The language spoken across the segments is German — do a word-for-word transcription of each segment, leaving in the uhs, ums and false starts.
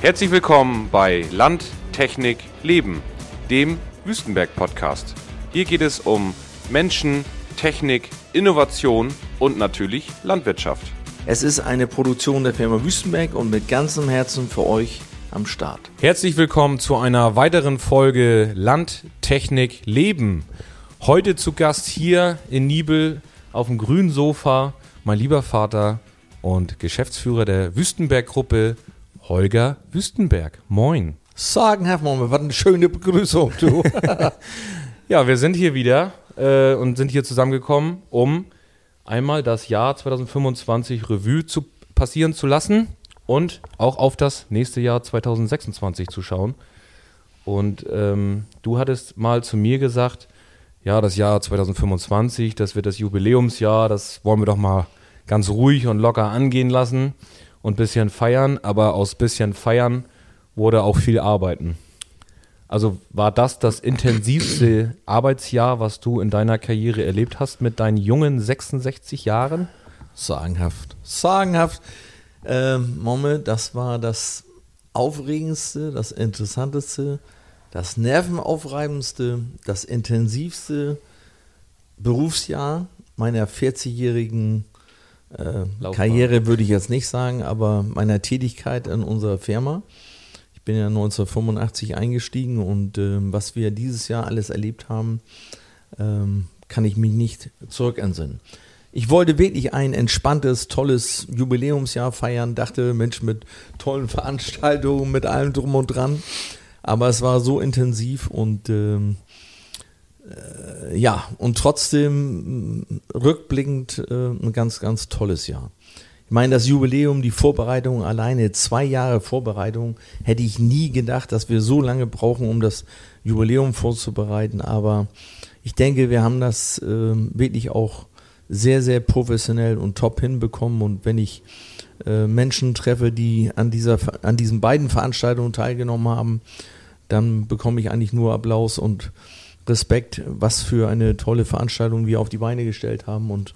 Herzlich willkommen bei Land, Technik, Leben, dem Wüstenberg-Podcast. Hier geht es um Menschen, Technik, Innovation und natürlich Landwirtschaft. Es ist eine Produktion der Firma Wüstenberg und mit ganzem Herzen für euch am Start. Herzlich willkommen zu einer weiteren Folge Land, Technik, Leben. Heute zu Gast hier in Nibel auf dem grünen Sofa mein lieber Vater und Geschäftsführer der Wüstenberg-Gruppe, Holger Wüstenberg. Moin. Sagenhaft, Moment, was eine schöne Begrüßung, du. Ja, wir sind hier wieder äh, und sind hier zusammengekommen, um einmal das Jahr zwanzig fünfundzwanzig Revue zu passieren zu lassen und auch auf das nächste Jahr zwanzig sechsundzwanzig zu schauen. Und ähm, du hattest mal zu mir gesagt, ja, das Jahr zwanzig fünfundzwanzig, das wird das Jubiläumsjahr, das wollen wir doch mal ganz ruhig und locker angehen lassen und ein bisschen feiern, aber aus bisschen feiern wurde auch viel arbeiten. Also war das das intensivste Arbeitsjahr, was du in deiner Karriere erlebt hast mit deinen jungen sechsundsechzig Jahren? Sagenhaft, sagenhaft. Ähm, Moment, das war das Aufregendste, das Interessanteste, das Nervenaufreibendste, das intensivste Berufsjahr meiner vierzigjährigen äh, Karriere, würde ich jetzt nicht sagen, aber meiner Tätigkeit in unserer Firma. Ich bin ja neunzehnhundertfünfundachtzig eingestiegen und äh, was wir dieses Jahr alles erlebt haben, ähm, kann ich mich nicht zurückentsinnen. Ich wollte wirklich ein entspanntes, tolles Jubiläumsjahr feiern, dachte, Mensch, mit tollen Veranstaltungen, mit allem drum und dran. Aber es war so intensiv und ähm, äh, ja, und trotzdem äh, rückblickend äh, ein ganz, ganz tolles Jahr. Ich meine, das Jubiläum, die Vorbereitung, alleine zwei Jahre Vorbereitung, hätte ich nie gedacht, dass wir so lange brauchen, um das Jubiläum vorzubereiten. Aber ich denke, wir haben das äh, wirklich auch sehr, sehr professionell und top hinbekommen. Und wenn ich äh, Menschen treffe, die an, dieser, an diesen beiden Veranstaltungen teilgenommen haben, dann bekomme ich eigentlich nur Applaus und Respekt, was für eine tolle Veranstaltung wir auf die Beine gestellt haben. Und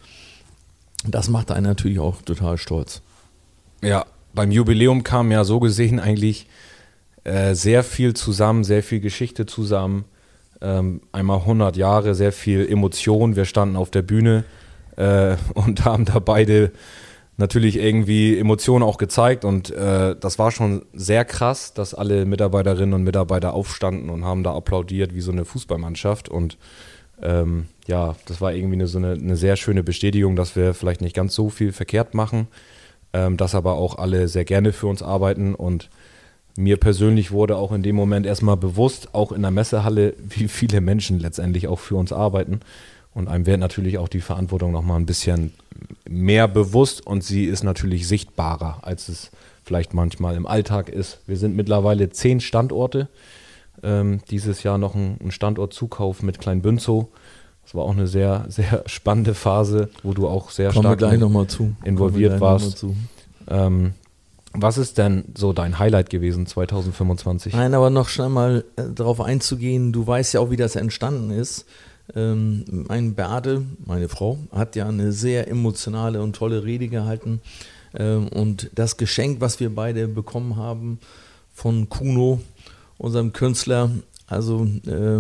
das macht einen natürlich auch total stolz. Ja, beim Jubiläum kam ja so gesehen eigentlich äh, sehr viel zusammen, sehr viel Geschichte zusammen. Ähm, einmal hundert Jahre, sehr viel Emotion. Wir standen auf der Bühne äh, und haben da beide natürlich irgendwie Emotionen auch gezeigt. Und äh, das war schon sehr krass, dass alle Mitarbeiterinnen und Mitarbeiter aufstanden und haben da applaudiert wie so eine Fußballmannschaft. Und ähm, ja, das war irgendwie eine, so eine, eine sehr schöne Bestätigung, dass wir vielleicht nicht ganz so viel verkehrt machen, ähm, dass aber auch alle sehr gerne für uns arbeiten. Und mir persönlich wurde auch in dem Moment erstmal bewusst, auch in der Messehalle, wie viele Menschen letztendlich auch für uns arbeiten. Und einem wird natürlich auch die Verantwortung nochmal ein bisschen mehr bewusst und sie ist natürlich sichtbarer, als es vielleicht manchmal im Alltag ist. Wir sind mittlerweile zehn Standorte. Ähm, dieses Jahr noch ein, ein Standortzukauf mit Kleinbünzow. Das war auch eine sehr, sehr spannende Phase, wo du auch sehr Kommen stark wir gleich noch mal zu. involviert warst. Noch ähm, was ist denn so dein Highlight gewesen zwanzig fünfundzwanzig? Nein, aber noch schnell mal äh, darauf einzugehen, du weißt ja auch, wie das entstanden ist. Ähm, mein Beate, meine Frau, hat ja eine sehr emotionale und tolle Rede gehalten. Ähm, und das Geschenk, was wir beide bekommen haben von Kuno, unserem Künstler, also äh,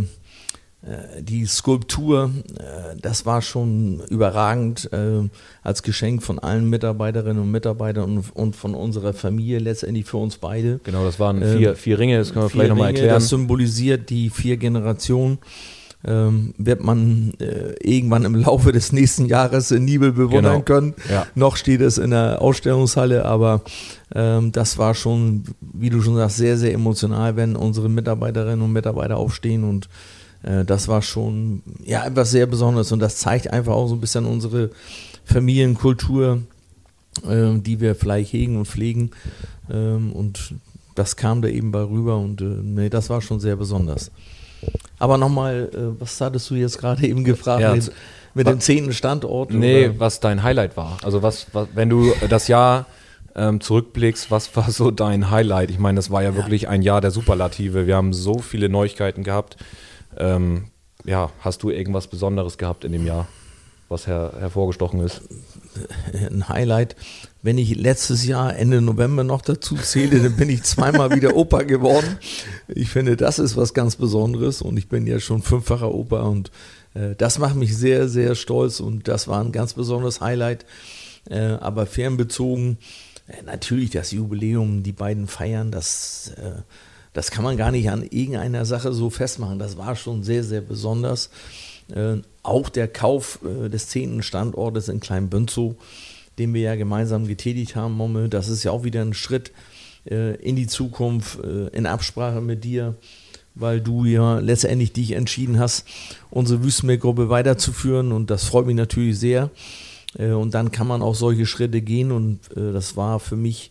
die Skulptur, äh, das war schon überragend äh, als Geschenk von allen Mitarbeiterinnen und Mitarbeitern und, und von unserer Familie, letztendlich für uns beide. Genau, das waren vier, äh, vier Ringe, das können wir vielleicht nochmal erklären. Das symbolisiert die vier Generationen. Ähm, wird man äh, irgendwann im Laufe des nächsten Jahres in Nibel bewundern genau. können. Ja. Noch steht es in der Ausstellungshalle, aber ähm, das war schon, wie du schon sagst, sehr, sehr emotional, wenn unsere Mitarbeiterinnen und Mitarbeiter aufstehen und äh, das war schon ja etwas sehr Besonderes und das zeigt einfach auch so ein bisschen unsere Familienkultur, äh, die wir vielleicht hegen und pflegen ähm, und das kam da eben bei rüber und äh, nee, das war schon sehr besonders. Aber nochmal, äh, was hattest du jetzt gerade eben gefragt ja, mit, mit dem zehnten Standort? Nee, oder? Was dein Highlight war. Also was, was wenn du das Jahr ähm, zurückblickst, was war so dein Highlight? Ich meine, das war ja, ja wirklich ein Jahr der Superlative. Wir haben so viele Neuigkeiten gehabt. Ähm, ja, hast du irgendwas Besonderes gehabt in dem Jahr, was her, hervorgestochen ist? ein Highlight. Wenn ich letztes Jahr Ende November noch dazu zähle, dann bin ich zweimal wieder Opa geworden. Ich finde, das ist was ganz Besonderes und ich bin ja schon fünffacher Opa und äh, das macht mich sehr, sehr stolz und das war ein ganz besonderes Highlight. Äh, aber fernbezogen, äh, natürlich das Jubiläum, die beiden feiern, das, äh, das kann man gar nicht an irgendeiner Sache so festmachen. Das war schon sehr, sehr besonders. Äh, auch der Kauf äh, des zehnten Standortes in Kleinbünzow, den wir ja gemeinsam getätigt haben, Momme, das ist ja auch wieder ein Schritt äh, in die Zukunft, äh, in Absprache mit dir, weil du ja letztendlich dich entschieden hast, unsere Wüstenberg-Gruppe weiterzuführen und das freut mich natürlich sehr. Äh, und dann kann man auch solche Schritte gehen und äh, das war für mich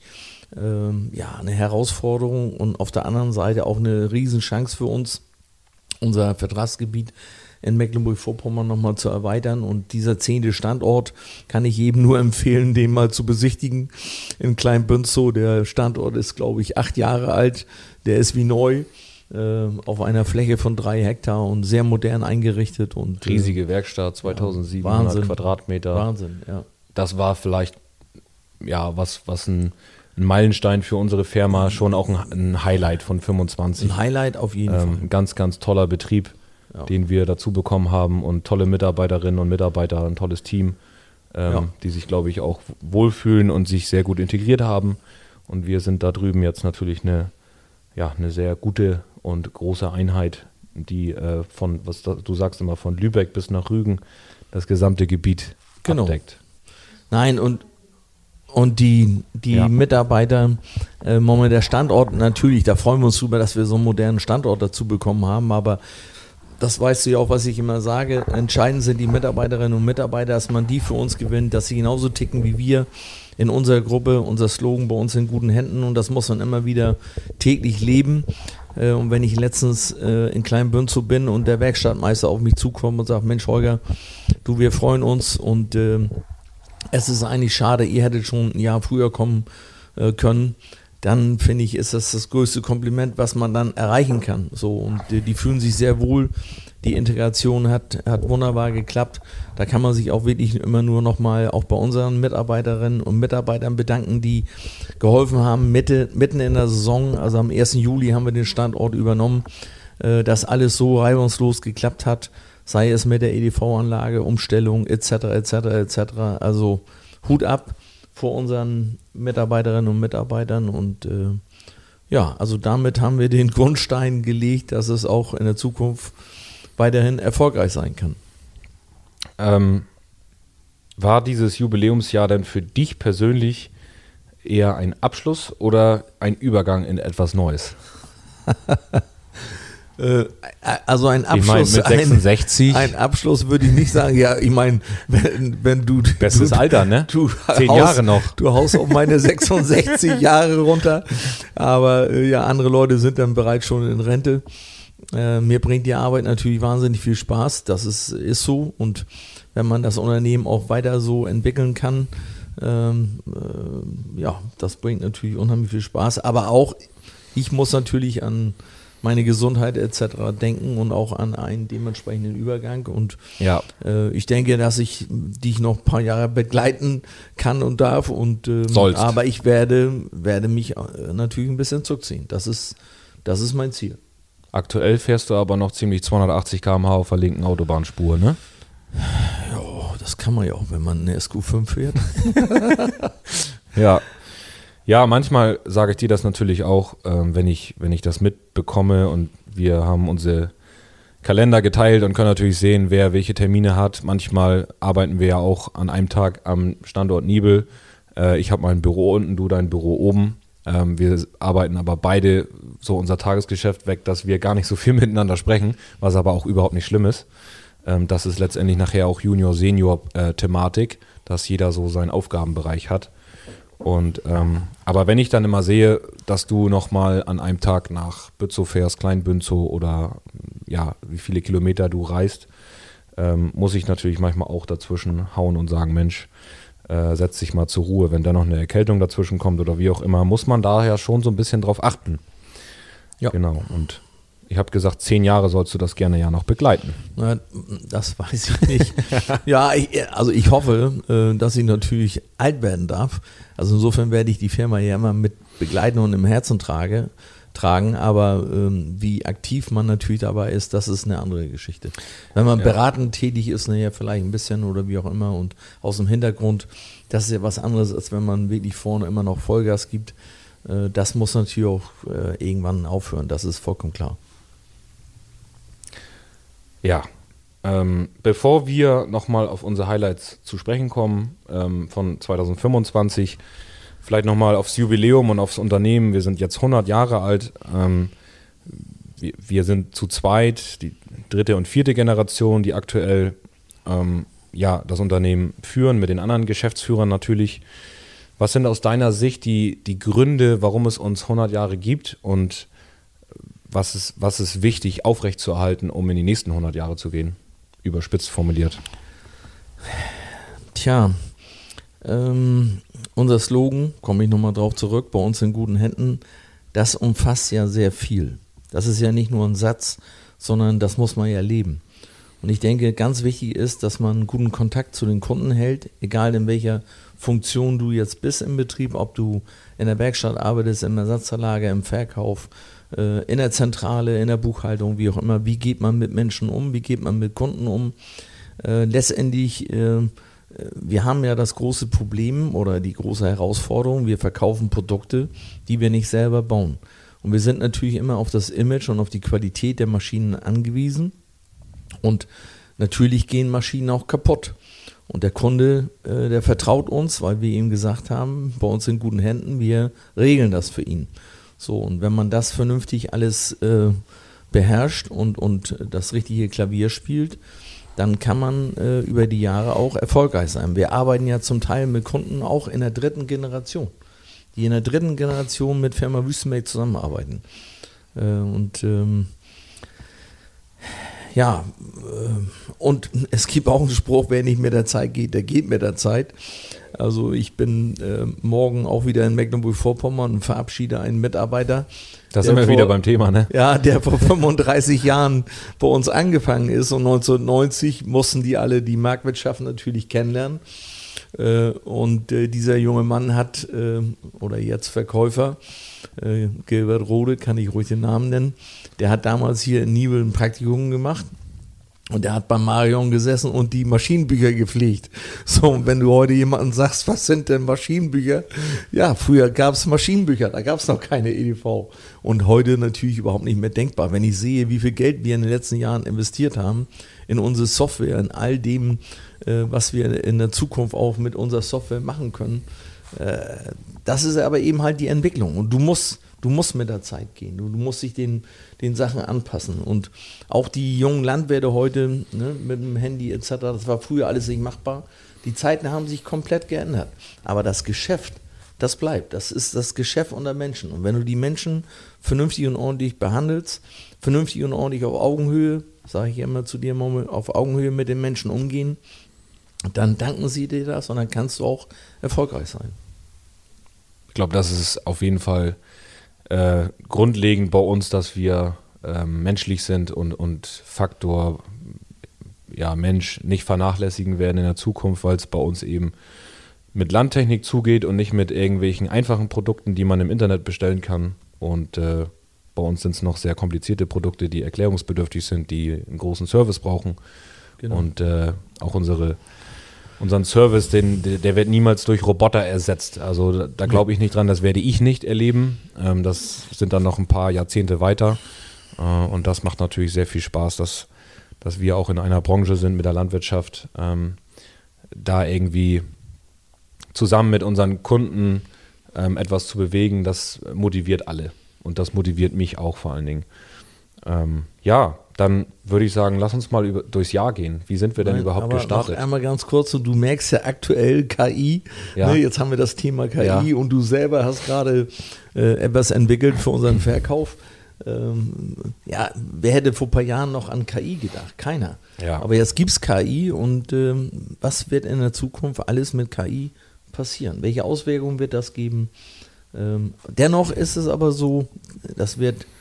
äh, ja, eine Herausforderung und auf der anderen Seite auch eine Riesenchance für uns, unser Vertragsgebiet in Mecklenburg-Vorpommern nochmal zu erweitern und dieser zehnte Standort kann ich jedem nur empfehlen, den mal zu besichtigen in Kleinbünzow. Der Standort ist, glaube ich, acht Jahre alt, der ist wie neu, äh, auf einer Fläche von drei Hektar und sehr modern eingerichtet. Und riesige äh, Werkstatt, zweitausendsiebenhundert Wahnsinn, Quadratmeter. Wahnsinn, ja. Das war vielleicht, ja, was, was ein, ein Meilenstein für unsere Firma, schon auch ein, ein Highlight von fünfundzwanzig. Ein Highlight auf jeden ähm, Fall. Ein ganz, ganz toller Betrieb. Ja. Den wir dazu bekommen haben und tolle Mitarbeiterinnen und Mitarbeiter, ein tolles Team, ähm, ja. die sich, glaube ich, auch wohlfühlen und sich sehr gut integriert haben. Und wir sind da drüben jetzt natürlich eine, ja, eine sehr gute und große Einheit, die äh, von, was da, du sagst immer, von Lübeck bis nach Rügen das gesamte Gebiet genau. abdeckt. Nein, und Und die, die ja. Mitarbeiter, äh, Moment, der Standort, natürlich, da freuen wir uns drüber, dass wir so einen modernen Standort dazu bekommen haben, aber das weißt du ja auch, was ich immer sage, entscheidend sind die Mitarbeiterinnen und Mitarbeiter, dass man die für uns gewinnt, dass sie genauso ticken wie wir in unserer Gruppe, unser Slogan bei uns in guten Händen und das muss man immer wieder täglich leben. Äh, und wenn ich letztens äh, in Kleinbünzow bin und der Werkstattmeister auf mich zukommt und sagt, Mensch Holger, du, wir freuen uns und äh, es ist eigentlich schade, ihr hättet schon ein Jahr früher kommen äh, können, dann finde ich, ist das das größte Kompliment, was man dann erreichen kann. So, und die, die fühlen sich sehr wohl, die Integration hat, hat wunderbar geklappt. Da kann man sich auch wirklich immer nur nochmal auch bei unseren Mitarbeiterinnen und Mitarbeitern bedanken, die geholfen haben, Mitte, mitten in der Saison, also am ersten Juli haben wir den Standort übernommen, äh, dass alles so reibungslos geklappt hat, sei es mit der E D V-Anlage, Umstellung et cetera et cetera et cetera. Also Hut ab vor unseren Mitarbeiterinnen und Mitarbeitern und äh, ja, also damit haben wir den Grundstein gelegt, dass es auch in der Zukunft weiterhin erfolgreich sein kann. Ähm, war dieses Jubiläumsjahr denn für dich persönlich eher ein Abschluss oder ein Übergang in etwas Neues? Also ein Abschluss, ich mein, mit sechsundsechzig. Ein, ein Abschluss würde ich nicht sagen. Ja, ich meine, wenn, wenn du bestes du, Alter, ne? Du Zehn haust, Jahre noch. Du haust auf meine sechsundsechzig Jahre runter. Aber äh, ja, andere Leute sind dann bereits schon in Rente. Äh, mir bringt die Arbeit natürlich wahnsinnig viel Spaß. Das ist, ist so. Und wenn man das Unternehmen auch weiter so entwickeln kann, ähm, äh, ja, das bringt natürlich unheimlich viel Spaß. Aber auch, ich muss natürlich an meine Gesundheit et cetera denken und auch an einen dementsprechenden Übergang. Und ja. äh, ich denke, dass ich dich noch ein paar Jahre begleiten kann und darf. Und ähm, aber ich werde, werde mich äh, natürlich ein bisschen zurückziehen. Das ist, das ist mein Ziel. Aktuell fährst du aber noch ziemlich zweihundertachtzig Kilometer pro Stunde auf der linken Autobahnspur, ne? Ja, das kann man ja auch, wenn man eine S Q fünf fährt. Ja. Ja, manchmal sage ich dir das natürlich auch, ähm, wenn ich, wenn ich das mitbekomme und wir haben unsere Kalender geteilt und können natürlich sehen, wer welche Termine hat. Manchmal arbeiten wir ja auch an einem Tag am Standort Nibel. Äh, ich habe mein Büro unten, du dein Büro oben. Ähm, wir arbeiten aber beide so unser Tagesgeschäft weg, dass wir gar nicht so viel miteinander sprechen, was aber auch überhaupt nicht schlimm ist. Ähm, das ist letztendlich nachher auch Junior-Senior-Thematik, dass jeder so seinen Aufgabenbereich hat. Und ähm, aber wenn ich dann immer sehe, dass du nochmal an einem Tag nach Bützow fährst, Kleinbünzow oder ja, wie viele Kilometer du reist, ähm, muss ich natürlich manchmal auch dazwischen hauen und sagen, Mensch, äh, setz dich mal zur Ruhe. Wenn da noch eine Erkältung dazwischen kommt oder wie auch immer, muss man daher schon so ein bisschen drauf achten. Ja. Genau. Und Ich habe gesagt, zehn Jahre sollst du das gerne ja noch begleiten. Na, das weiß ich nicht. Ja, ich, also ich hoffe, dass ich natürlich alt werden darf. Also insofern werde ich die Firma ja immer mit begleiten und im Herzen trage, tragen. Aber ähm, wie aktiv man natürlich dabei ist, das ist eine andere Geschichte. Wenn man ja. beratend tätig ist, naja, vielleicht ein bisschen oder wie auch immer und aus dem Hintergrund, das ist ja was anderes, als wenn man wirklich vorne immer noch Vollgas gibt. Äh, das muss natürlich auch äh, irgendwann aufhören, das ist vollkommen klar. Ja, ähm, bevor wir nochmal auf unsere Highlights zu sprechen kommen ähm, von zwanzig fünfundzwanzig, vielleicht nochmal aufs Jubiläum und aufs Unternehmen. Wir sind jetzt hundert Jahre alt, ähm, wir, wir sind zu zweit, die dritte und vierte Generation, die aktuell ähm, ja, das Unternehmen führen, mit den anderen Geschäftsführern natürlich. Was sind aus deiner Sicht die, die Gründe, warum es uns hundert Jahre gibt und Was ist, was ist wichtig aufrechtzuerhalten, um in die nächsten hundert Jahre zu gehen? Überspitzt formuliert. Tja, ähm, unser Slogan, komme ich nochmal drauf zurück, bei uns in guten Händen, das umfasst ja sehr viel. Das ist ja nicht nur ein Satz, sondern das muss man ja leben. Und ich denke, ganz wichtig ist, dass man einen guten Kontakt zu den Kunden hält, egal in welcher Funktion du jetzt bist im Betrieb, ob du in der Werkstatt arbeitest, im Ersatzteillager, im Verkauf, in der Zentrale, in der Buchhaltung, wie auch immer. Wie geht man mit Menschen um? Wie geht man mit Kunden um? Äh, letztendlich, äh, wir haben ja das große Problem oder die große Herausforderung, wir verkaufen Produkte, die wir nicht selber bauen. Und wir sind natürlich immer auf das Image und auf die Qualität der Maschinen angewiesen. Und natürlich gehen Maschinen auch kaputt. Und der Kunde, äh, der vertraut uns, weil wir ihm gesagt haben, bei uns in guten Händen, wir regeln das für ihn. So, und wenn man das vernünftig alles äh, beherrscht und, und das richtige Klavier spielt, dann kann man äh, über die Jahre auch erfolgreich sein. Wir arbeiten ja zum Teil mit Kunden auch in der dritten Generation, die in der dritten Generation mit Firma Wüstenberg zusammenarbeiten. Äh, und ähm, ja, äh, und es gibt auch einen Spruch, wer nicht mit der Zeit geht, der geht mit der Zeit. Also ich bin äh, morgen auch wieder in Mecklenburg-Vorpommern und verabschiede einen Mitarbeiter. Da sind wir vor, wieder beim Thema, ne? Ja, der vor fünfunddreißig Jahren bei uns angefangen ist und neunzehnhundertneunzig mussten die alle die Marktwirtschaft natürlich kennenlernen. Äh, und äh, dieser junge Mann hat, äh, oder jetzt Verkäufer, äh, Gilbert Rode, kann ich ruhig den Namen nennen, der hat damals hier in Nibel ein Praktikum gemacht. Und der hat beim Marion gesessen und die Maschinenbücher gepflegt. So, und wenn du heute jemandem sagst, was sind denn Maschinenbücher? Ja, früher gab es Maschinenbücher, da gab es noch keine E D V. Und heute natürlich überhaupt nicht mehr denkbar. Wenn ich sehe, wie viel Geld wir in den letzten Jahren investiert haben in unsere Software, in all dem, äh, was wir in der Zukunft auch mit unserer Software machen können, äh, das ist aber eben halt die Entwicklung. Und du musst Du musst mit der Zeit gehen, du, du musst dich den, den Sachen anpassen. Und auch die jungen Landwirte heute, ne, mit dem Handy et cetera, das war früher alles nicht machbar. Die Zeiten haben sich komplett geändert. Aber das Geschäft, das bleibt. Das ist das Geschäft unter Menschen. Und wenn du die Menschen vernünftig und ordentlich behandelst, vernünftig und ordentlich auf Augenhöhe, sage ich immer zu dir, Mommel, auf Augenhöhe mit den Menschen umgehen, dann danken sie dir das und dann kannst du auch erfolgreich sein. Ich glaube, das ist auf jeden Fall Äh, grundlegend bei uns, dass wir äh, menschlich sind und, und Faktor ja, Mensch nicht vernachlässigen werden in der Zukunft, weil es bei uns eben mit Landtechnik zugeht und nicht mit irgendwelchen einfachen Produkten, die man im Internet bestellen kann. Und äh, bei uns sind es noch sehr komplizierte Produkte, die erklärungsbedürftig sind, die einen großen Service brauchen. Genau. Und äh, auch unsere Unseren Service, den, der wird niemals durch Roboter ersetzt. Also da, da glaube ich nicht dran, das werde ich nicht erleben. Ähm, das sind dann noch ein paar Jahrzehnte weiter. Äh, und das macht natürlich sehr viel Spaß, dass, dass wir auch in einer Branche sind mit der Landwirtschaft, ähm, da irgendwie zusammen mit unseren Kunden ähm, etwas zu bewegen. Das motiviert alle. Und das motiviert mich auch vor allen Dingen. Ähm, ja, dann würde ich sagen, lass uns mal über, durchs Jahr gehen. Wie sind wir denn Nein, überhaupt aber gestartet? Noch einmal ganz kurz, und du merkst ja aktuell K I, ja. ne, jetzt haben wir das Thema K I ja. und du selber hast gerade äh, etwas entwickelt für unseren Verkauf. Ähm, ja, wer hätte vor ein paar Jahren noch an K I gedacht? Keiner. Ja. Aber jetzt gibt es K I und ähm, was wird in der Zukunft alles mit K I passieren? Welche Auswirkungen wird das geben? Ähm, dennoch ist es aber so, das wird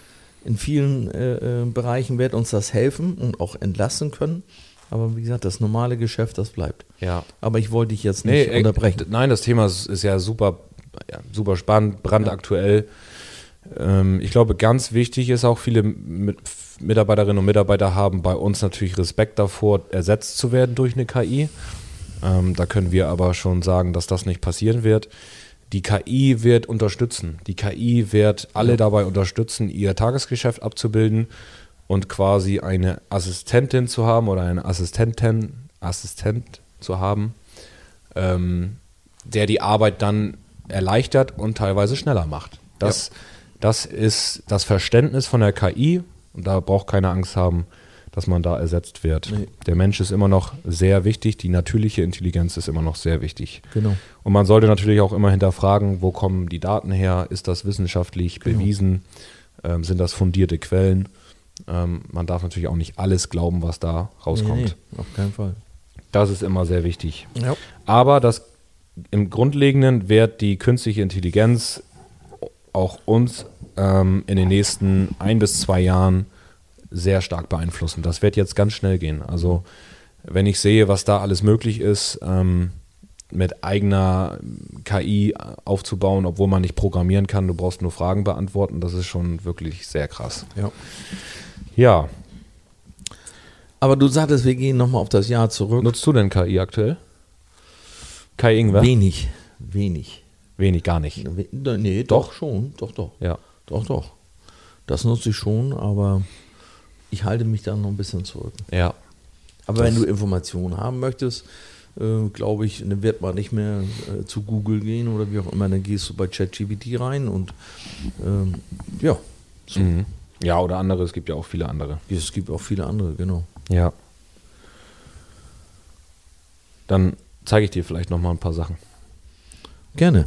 in vielen äh, äh, Bereichen wird uns das helfen und auch entlasten können. Aber wie gesagt, das normale Geschäft, das bleibt. Ja. Aber ich wollte dich jetzt nicht nee, unterbrechen. Äh, nein, das Thema ist, ist ja super, ja, super spannend, brandaktuell. Ja. Ähm, ich glaube, ganz wichtig ist auch, viele mit, Mitarbeiterinnen und Mitarbeiter haben bei uns natürlich Respekt davor, ersetzt zu werden durch eine K I. Ähm, da können wir aber schon sagen, dass das nicht passieren wird. Die K I wird unterstützen. Die K I wird alle ja. dabei unterstützen, ihr Tagesgeschäft abzubilden und quasi eine Assistentin zu haben oder einen Assistenten, Assistent zu haben, ähm, der die Arbeit dann erleichtert und teilweise schneller macht. Das, ja. das ist das Verständnis von der K I und da braucht keiner Angst haben, dass man da ersetzt wird. Nee. Der Mensch ist immer noch sehr wichtig, die natürliche Intelligenz ist immer noch sehr wichtig. Genau. Und man sollte natürlich auch immer hinterfragen, wo kommen die Daten her, ist das wissenschaftlich genau. bewiesen, ähm, sind das fundierte Quellen? Ähm, man darf natürlich auch nicht alles glauben, was da rauskommt. Nee, nee, auf keinen Fall. Das ist immer sehr wichtig. Ja. Aber das im Grundlegenden wird die künstliche Intelligenz auch uns ähm, in den nächsten ein bis zwei Jahren sehr stark beeinflussen. Das wird jetzt ganz schnell gehen. Also wenn ich sehe, was da alles möglich ist, ähm, mit eigener K I aufzubauen, obwohl man nicht programmieren kann, du brauchst nur Fragen beantworten, das ist schon wirklich sehr krass. Ja. Ja. Aber du sagtest, wir gehen nochmal auf das Jahr zurück. Nutzt du denn K I aktuell? Kai Ingwer? Wenig, wenig. Wenig, gar nicht. Nee, doch, doch schon, doch, doch. Ja. Doch, doch. Das nutze ich schon, aber ich halte mich da noch ein bisschen zurück. Ja. Aber das wenn du Informationen haben möchtest, äh, glaube ich, dann wird man nicht mehr äh, zu Google gehen oder wie auch immer, dann gehst du bei ChatGPT rein und ähm, ja. So. Mhm. Ja, oder andere, es gibt ja auch viele andere. Es gibt auch viele andere, genau. Ja. Dann zeige ich dir vielleicht noch mal ein paar Sachen. Gerne.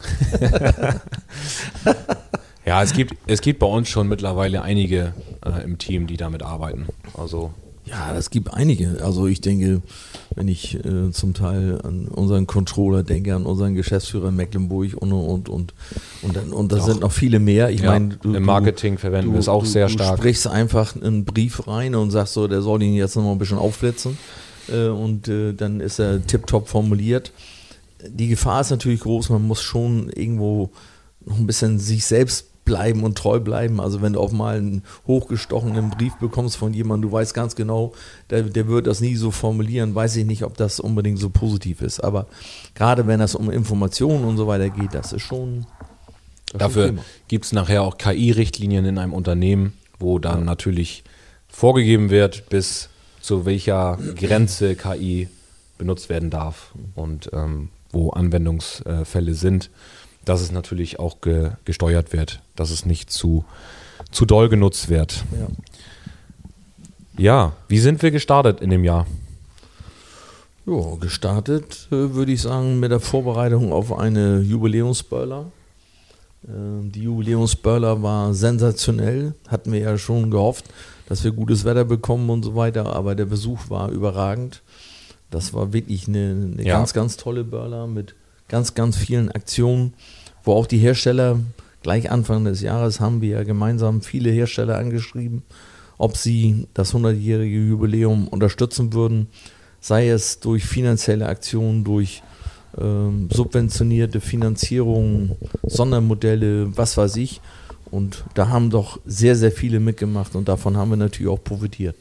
Ja, es gibt, es gibt bei uns schon mittlerweile einige äh, im Team, die damit arbeiten. Also ja, es gibt einige. Also ich denke, wenn ich äh, zum Teil an unseren Controller denke, an unseren Geschäftsführer in Mecklenburg und und und und dann, und da sind noch viele mehr. Ich ja, meine, im Marketing verwenden wir es auch du, sehr du stark. Du sprichst einfach einen Brief rein und sagst so, der soll ihn jetzt noch mal ein bisschen aufblitzen äh, und äh, dann ist er tipptopp formuliert. Die Gefahr ist natürlich groß, man muss schon irgendwo noch ein bisschen sich selbst bleiben und treu bleiben. Also wenn du auch mal einen hochgestochenen Brief bekommst von jemandem, du weißt ganz genau, der, der wird das nie so formulieren, weiß ich nicht, ob das unbedingt so positiv ist. Aber gerade wenn es um Informationen und so weiter geht, das ist schon das Dafür gibt es nachher auch K I-Richtlinien in einem Unternehmen, wo dann ja. natürlich vorgegeben wird, bis zu welcher Grenze K I benutzt werden darf und ähm, wo Anwendungsfälle sind, dass es natürlich auch ge, gesteuert wird, dass es nicht zu, zu doll genutzt wird. Ja. Ja, wie sind wir gestartet in dem Jahr? Ja, gestartet äh, würde ich sagen mit der Vorbereitung auf eine Jubiläumsbörler. Äh, die Jubiläumsbörler war sensationell, hatten wir ja schon gehofft, dass wir gutes Wetter bekommen und so weiter, aber der Besuch war überragend. Das war wirklich eine, eine ja. ganz, ganz tolle Börler mit ganz, ganz vielen Aktionen, wo auch die Hersteller, gleich Anfang des Jahres haben wir ja gemeinsam viele Hersteller angeschrieben, ob sie das hundertjährige Jubiläum unterstützen würden, sei es durch finanzielle Aktionen, durch ähm, subventionierte Finanzierung, Sondermodelle, was weiß ich. Und da haben doch sehr, sehr viele mitgemacht und davon haben wir natürlich auch profitiert.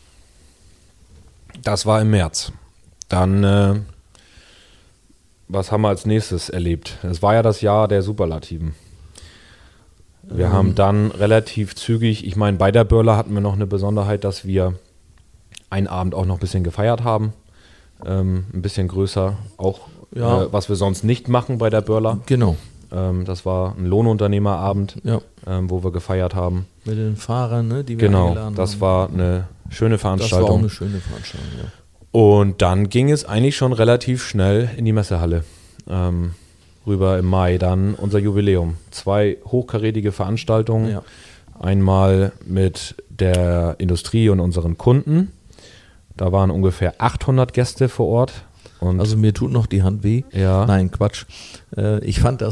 Das war im März. Dann, äh, was haben wir als nächstes erlebt? Es war ja das Jahr der Superlativen. Wir ähm. haben dann relativ zügig, ich meine, bei der Börler hatten wir noch eine Besonderheit, dass wir einen Abend auch noch ein bisschen gefeiert haben. Ähm, ein bisschen größer, auch ja. äh, was wir sonst nicht machen bei der Börler. Genau. Ähm, das war ein Lohnunternehmerabend, ja. ähm, wo wir gefeiert haben. Mit den Fahrern, ne, die wir genau, eingeladen haben. Genau, das war eine schöne Veranstaltung. Das war auch eine schöne Veranstaltung, ja. Und dann ging es eigentlich schon relativ schnell in die Messehalle. Ähm, rüber im Mai dann unser Jubiläum. Zwei hochkarätige Veranstaltungen. Ja. Einmal mit der Industrie und unseren Kunden. Da waren ungefähr achthundert Gäste vor Ort. Und also mir tut noch die Hand weh. Ja. Nein, Quatsch. Äh, ich fand das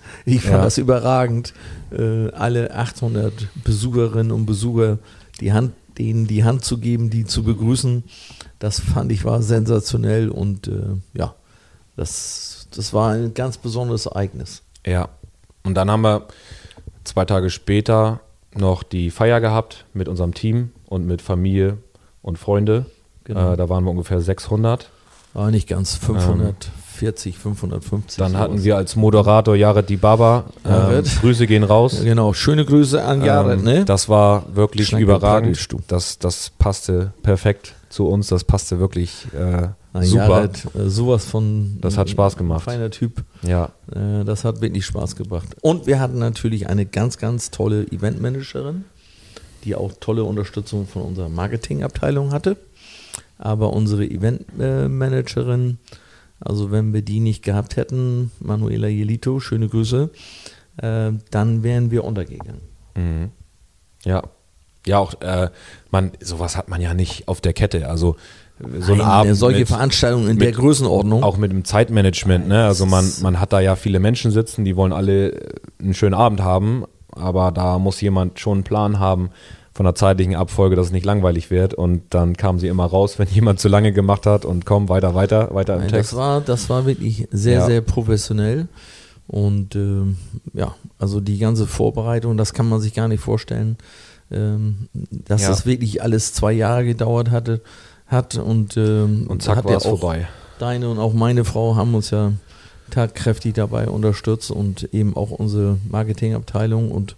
Ich fand Ja. das überragend. Äh, alle achthundert Besucherinnen und Besucher die Hand, denen die Hand zu geben, die zu begrüßen, das fand ich war sensationell und äh, ja, das, das war ein ganz besonderes Ereignis. Ja. Und dann haben wir zwei Tage später noch die Feier gehabt mit unserem Team und mit Familie und Freunde. Genau. Äh, da waren wir ungefähr sechshundert. War nicht ganz fünfhundertvierzig, fünfhundertfünfzig. Dann sowas. hatten wir als Moderator Jared Dibaba. Ähm, Jared. Grüße gehen raus. Ja, genau, schöne Grüße an Jared, Ähm, ne? Das war wirklich Schnack überragend. praktisch, du. Das, das passte perfekt zu uns. Das passte wirklich äh, An super. Jared, äh, sowas von. Das hat Spaß gemacht. Feiner Typ. Ja, Äh, das hat wirklich Spaß gebracht. Und wir hatten natürlich eine ganz, ganz tolle Eventmanagerin, die auch tolle Unterstützung von unserer Marketingabteilung hatte. Aber unsere Eventmanagerin, also wenn wir die nicht gehabt hätten, Manuela Jelito, schöne Grüße, äh, dann wären wir untergegangen. mhm. ja. Ja, auch, äh, man, sowas hat man ja nicht auf der Kette. Also so ein Nein, Abend solche mit, Veranstaltungen in der mit- Größenordnung. auch mit dem Zeitmanagement, ne? Also man, man hat da ja viele Menschen sitzen, die wollen alle einen schönen Abend haben, aber da muss jemand schon einen Plan haben von der zeitlichen Abfolge, dass es nicht langweilig wird, und dann kamen sie immer raus, wenn jemand zu lange gemacht hat, und komm, weiter, weiter, weiter im Nein, Text. das war, das war wirklich sehr, Ja. sehr professionell. Und ähm, ja, also die ganze Vorbereitung, das kann man sich gar nicht vorstellen, ähm, dass Ja. das wirklich alles zwei Jahre gedauert hatte, hat. Und, ähm, Und zack hat war ja es auch vorbei. Deine und auch meine Frau haben uns ja tatkräftig dabei unterstützt und eben auch unsere Marketingabteilung. Und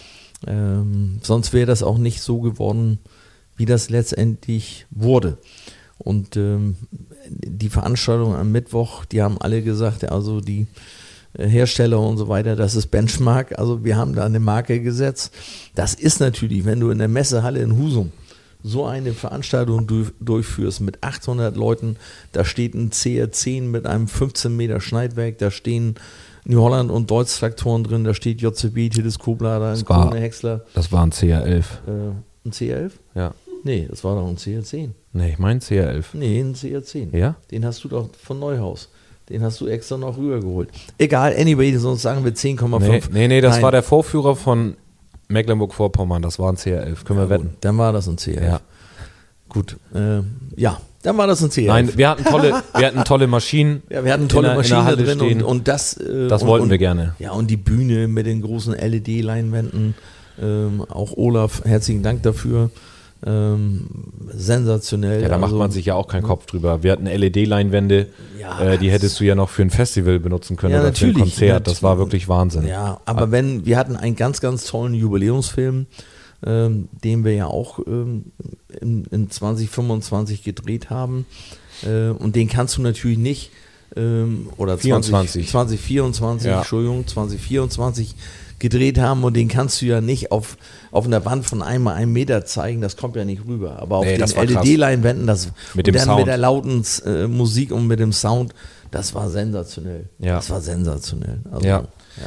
ähm, sonst wäre das auch nicht so geworden, wie das letztendlich wurde. Und ähm, die Veranstaltung am Mittwoch, die haben alle gesagt, also die äh, Hersteller und so weiter, das ist Benchmark. Also wir haben da eine Marke gesetzt. Das ist natürlich, wenn du in der Messehalle in Husum so eine Veranstaltung du, durchführst mit achthundert Leuten, da steht ein C R zehn mit einem fünfzehn Meter Schneidwerk, da stehen New Holland und Deutz Traktoren drin, da steht J C B, Teleskoplader, ein Das war- Krone Häcksler, Das war ein C R elf. äh, ein C R elf? Ja. Nee, das war doch ein C R zehn. Nee, ich meine C R elf. Nee, ein C R zehn. Ja? Den hast du doch von Neuhaus. Den hast du extra noch rübergeholt. Egal, anyway, sonst sagen wir zehn Komma Nee, fünf. nee, nee, das Nein. war der Vorführer von Mecklenburg-Vorpommern. Das war ein C R elf. Können wir Ja, wetten? gut, dann war das ein C R elf. Ja. Gut, äh, ja, dann war das ein C R elf. Nein, wir hatten tolle, wir hatten tolle Maschinen. Ja, wir hatten tolle in der- in Maschinen der Halle da drin stehen. und, und das. Äh, Das und, wollten und, wir gerne. Ja, und die Bühne mit den großen L E D-Leinwänden. Ähm, auch Olaf, herzlichen Dank dafür. Ähm, sensationell. Ja, da macht also, man sich ja auch keinen Kopf drüber. Wir hatten L E D-Leinwände, Ja, äh, die hättest du ja noch für ein Festival benutzen können Ja, oder für ein natürlich, Konzert. Das war natürlich. wirklich Wahnsinn. Ja, aber wenn, wir hatten einen ganz, ganz tollen Jubiläumsfilm, ähm, den wir ja auch ähm, in, in zwanzig fünfundzwanzig gedreht haben. Äh, und den kannst du natürlich nicht, ähm, oder vierundzwanzig. zwanzig, zwanzig vierundzwanzig, Ja. Entschuldigung, zwanzig vierundzwanzig gedreht haben, und den kannst du ja nicht auf, auf einer Wand von einmal einem Meter zeigen, das kommt ja nicht rüber. Aber auf Nee, den das war L E D-Leinwänden, das Mit und dem dann Sound. mit der lauten äh, Musik und mit dem Sound, das war sensationell. Ja. Das war sensationell. Also, Ja. ja.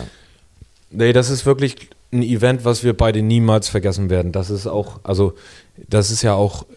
Nee, das ist wirklich ein Event, was wir beide niemals vergessen werden. Das ist auch, also, das ist ja auch,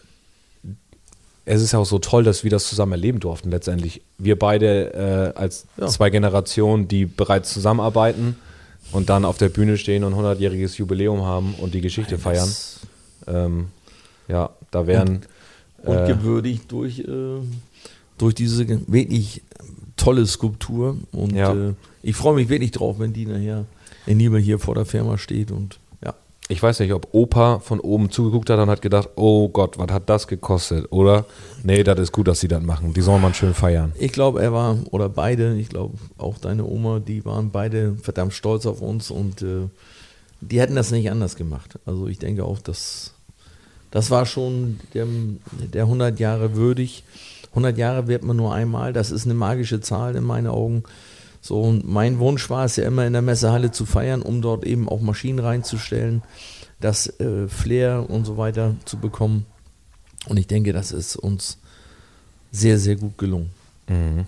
es ist ja auch so toll, dass wir das zusammen erleben durften letztendlich. Wir beide äh, als Ja. zwei Generationen, die bereits zusammenarbeiten und dann auf der Bühne stehen und hundertjähriges Jubiläum haben und die Geschichte Nein, feiern. das- Ähm, ja, da wären Und äh, gewürdigt durch, äh, durch diese ge- wirklich tolle Skulptur. Und Ja. äh, ich freue mich wirklich drauf, wenn die nachher in Nibel hier vor der Firma steht. Und ja, ich weiß nicht, ob Opa von oben zugeguckt hat und hat gedacht, oh Gott, was hat das gekostet? Oder, nee, das ist gut, dass sie das machen. Die sollen man schön feiern. ich glaube, er war, oder beide, ich glaube auch deine Oma, die waren beide verdammt stolz auf uns, und äh, die hätten das nicht anders gemacht. Also ich denke auch, dass das war schon dem, der hundert Jahre würdig. hundert Jahre wird man nur einmal, das ist eine magische Zahl in meinen Augen. So, und mein Wunsch war es ja immer, in der Messehalle zu feiern, um dort eben auch Maschinen reinzustellen, das äh, Flair und so weiter zu bekommen. Und ich denke, das ist uns sehr, sehr gut gelungen. Mhm.